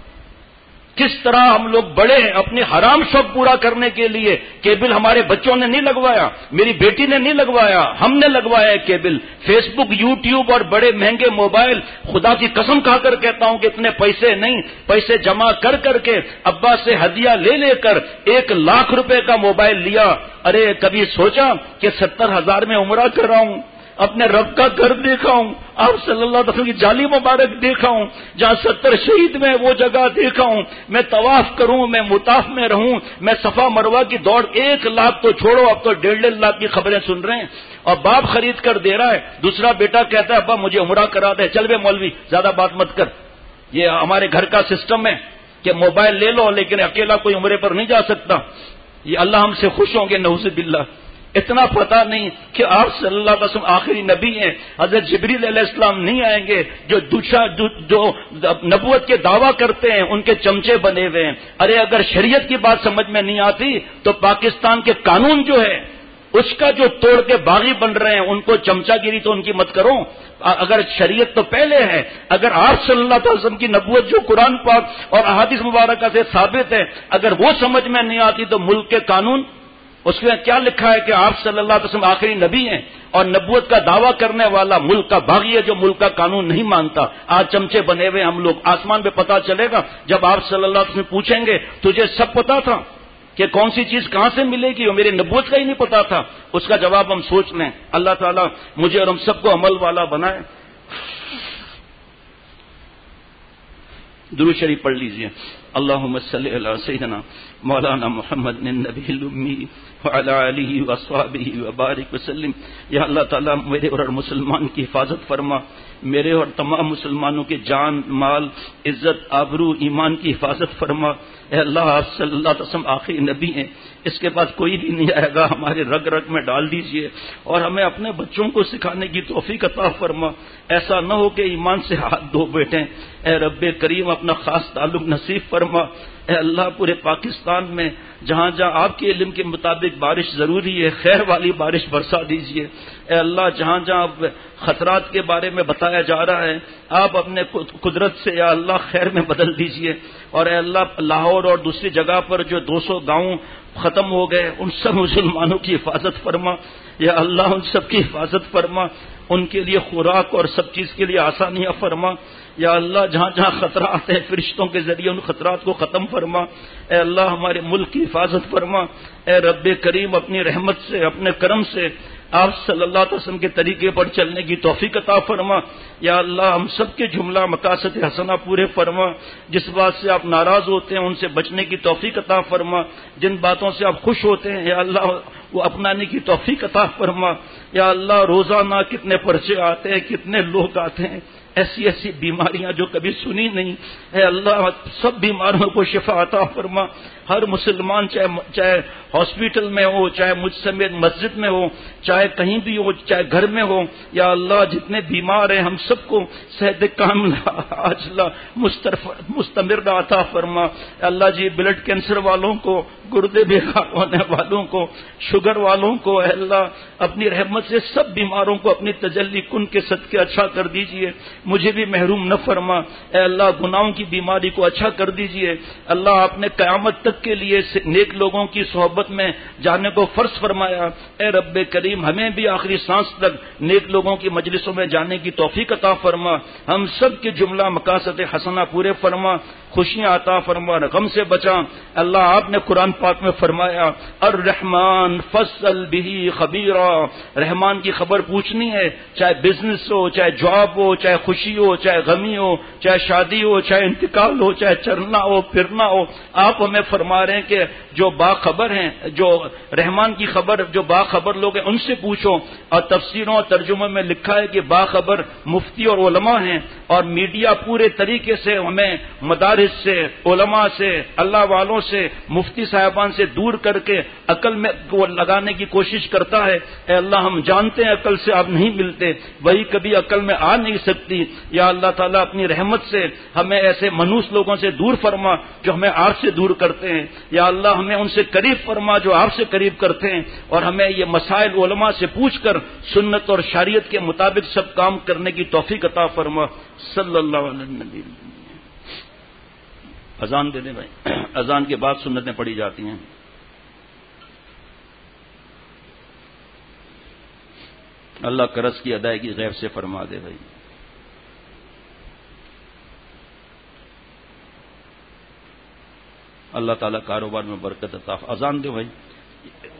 کس طرح ہم لوگ بڑے ہیں اپنے حرام شوق پورا کرنے کے لیے. کیبل ہمارے بچوں نے نہیں لگوایا، میری بیٹی نے نہیں لگوایا، ہم نے لگوایا ہے کیبل. فیس بک، یوٹیوب اور بڑے مہنگے موبائل. خدا کی قسم کھا کر کہتا ہوں کہ اتنے پیسے نہیں، پیسے جمع کر کر کے ابا سے ہدیہ لے لے کر ایک لاکھ روپے کا موبائل لیا. ارے کبھی سوچا کہ ستر ہزار میں عمرہ کر رہا ہوں، اپنے رب کا گھر دیکھا ہوں، آپ صلی اللہ علیہ وسلم کی جالی مبارک دیکھا ہوں، جہاں ستر شہید میں وہ جگہ دیکھا ہوں. میں طواف کروں، میں مطاف میں رہوں، میں صفا مروہ کی دوڑ. ایک لاکھ تو چھوڑو، اب تو ڈیڑھ ڈیڑھ لاکھ کی خبریں سن رہے ہیں اور باپ خرید کر دے رہا ہے. دوسرا بیٹا کہتا ہے ابا مجھے عمرہ کرا دے. چل بے مولوی زیادہ بات مت کر. یہ ہمارے گھر کا سسٹم ہے کہ موبائل لے لو لیکن اکیلا کوئی عمرے پر نہیں جا سکتا. یہ اللہ ہم سے خوش ہوں گے نعوذ باللہ. اتنا پتہ نہیں کہ آپ صلی اللہ علیہ وسلم آخری نبی ہیں. حضرت جبریل علیہ السلام نہیں آئیں گے. جو دوسرا جو نبوت کے دعویٰ کرتے ہیں ان کے چمچے بنے ہوئے ہیں. ارے اگر شریعت کی بات سمجھ میں نہیں آتی تو پاکستان کے قانون جو ہے اس کا جو توڑ کے باغی بن رہے ہیں ان کو چمچا گیری تو ان کی مت کرو. اگر شریعت تو پہلے ہے، اگر آپ صلی اللہ علیہ وسلم کی نبوت جو قرآن پاک اور احادیث مبارکہ سے ثابت ہے اگر وہ سمجھ میں نہیں آتی تو ملک کے قانون، اس میں کیا لکھا ہے کہ آپ صلی اللہ علیہ وسلم آخری نبی ہیں اور نبوت کا دعویٰ کرنے والا ملک کا باغی ہے جو ملک کا قانون نہیں مانتا. آج چمچے بنے ہوئے ہم لوگ. آسمان پہ پتا چلے گا جب آپ صلی اللہ علیہ وسلم پوچھیں گے تجھے سب پتا تھا کہ کون سی چیز کہاں سے ملے گی, اور میرے نبوت کا ہی نہیں پتا تھا. اس کا جواب ہم سوچ لیں. اللہ تعالیٰ مجھے اور ہم سب کو عمل والا بنائے. درود شریف پڑھ لیجئے. اللہم صلی علی سیدنا مولانا محمد النبی الامی وعلی آلہ واصحابہ وبارک وسلم. یا اللہ تعالیٰ میرے اور مسلمان کی حفاظت فرما, میرے اور تمام مسلمانوں کے جان, مال, عزت, آبرو, ایمان کی حفاظت فرما. اے اللہ آپ صلی اللہ علیہ وسلم آخری نبی ہیں, اس کے بعد کوئی بھی نہیں آئے گا. ہمارے رگ رگ میں ڈال دیجئے اور ہمیں اپنے بچوں کو سکھانے کی توفیق عطا فرما. ایسا نہ ہو کہ ایمان سے ہاتھ دھو بیٹھیں. اے رب کریم اپنا خاص تعلق نصیب فرما. اے اللہ پورے پاکستان میں جہاں جہاں آپ کے علم کے مطابق بارش ضروری ہے خیر والی بارش برسا دیجئے. اے اللہ جہاں جہاں خطرات کے بارے میں بتایا جا رہا ہے آپ اپنے قدرت سے یا اللہ خیر میں بدل دیجئے. اور اے اللہ لاہور اور دوسری جگہ پر جو دو سو گاؤں ختم ہو گئے ان سب مسلمانوں کی حفاظت فرما. یا اللہ ان سب کی حفاظت فرما, ان کے لیے خوراک اور سب چیز کے لیے آسانیاں فرما. یا اللہ جہاں جہاں خطرات ہیں فرشتوں کے ذریعے ان خطرات کو ختم فرما. اے اللہ ہمارے ملک کی حفاظت فرما. اے رب کریم اپنی رحمت سے اپنے کرم سے آپ صلی اللہ علیہ وسلم کے طریقے پر چلنے کی توفیق عطا فرما. یا اللہ ہم سب کے جملہ مقاصد حسنہ پورے فرما. جس بات سے آپ ناراض ہوتے ہیں ان سے بچنے کی توفیق عطا فرما. جن باتوں سے آپ خوش ہوتے ہیں یا اللہ وہ اپنانے کی توفیق عطا فرما. یا اللہ روزانہ کتنے پرچے آتے ہیں, کتنے لوگ آتے ہیں, ایسی ایسی بیماریاں جو کبھی سنی نہیں. اے اللہ سب بیماروں کو شفا عطا فرما. ہر مسلمان چاہے چاہے ہاسپٹل میں ہو, چاہے مجھ سمیت مسجد میں ہو, چاہے کہیں بھی ہو, چاہے گھر میں ہو, یا اللہ جتنے بیمار ہیں ہم سب کو صحت کاملہ عاجلہ مستمر عطا فرما. اللہ جی بلڈ کینسر والوں کو, گردے بیکار ہونے والوں کو, شوگر والوں کو اے اللہ اپنی رحمت سے سب بیماروں کو اپنی تجلی کن کے صدقے اچھا کر دیجئے. مجھے بھی محروم نہ فرما. اے اللہ گناہوں کی بیماری کو اچھا کر دیجئے. اللہ آپ نے قیامت تک کے لیے نیک لوگوں کی صحبت میں جانے کو فرض فرمایا. اے رب کریم ہمیں بھی آخری سانس تک نیک لوگوں کی مجلسوں میں جانے کی توفیق عطا فرما. ہم سب کے جملہ مقاصد حسنہ پورے فرما, خوشیاں عطا فرما, غم سے بچا. اللہ آپ نے قرآن پاک میں فرمایا الرحمن فصل بھی خبیرا, رحمان کی خبر پوچھنی ہے, چاہے بزنس ہو, چاہے جاب ہو, چاہے خوشی ہو, چاہے غمی ہو, چاہے شادی ہو, چاہے انتقال ہو, چاہے چلنا ہو پھرنا ہو. آپ ہمیں فرما رہے ہیں کہ جو باخبر ہیں, جو رحمان کی خبر جو باخبر لوگ ہیں ان سے پوچھو. اور تفسیروں اور ترجموں میں لکھا ہے کہ باخبر مفتی اور علماء ہیں, اور میڈیا پورے طریقے سے ہمیں مدارس سے, علماء سے, اللہ والوں سے, مفتی صاحبان سے دور کر کے عقل میں وہ لگانے کی کوشش کرتا ہے. اے اللہ ہم جانتے ہیں عقل سے آپ نہیں ملتے, وہی کبھی عقل میں آ نہیں سکتی. یا اللہ تعالیٰ اپنی رحمت سے ہمیں ایسے منوس لوگوں سے دور فرما جو ہمیں آپ سے دور کرتے ہیں. یا اللہ ہمیں ان سے قریب فرما جو آپ سے قریب کرتے ہیں, اور ہمیں یہ مسائل علماء سے پوچھ کر سنت اور شریعت کے مطابق سب کام کرنے کی توفیق عطا فرما. صلی اللہ علیہ وسلم. اذان دے دیں بھائی, اذان کے بعد سنتیں پڑھی جاتی ہیں. اللہ قرض کی ادائیگی غیب سے فرما دے بھائی. اللہ تعالیٰ کاروبار میں برکت عطا. اذان دے بھائی.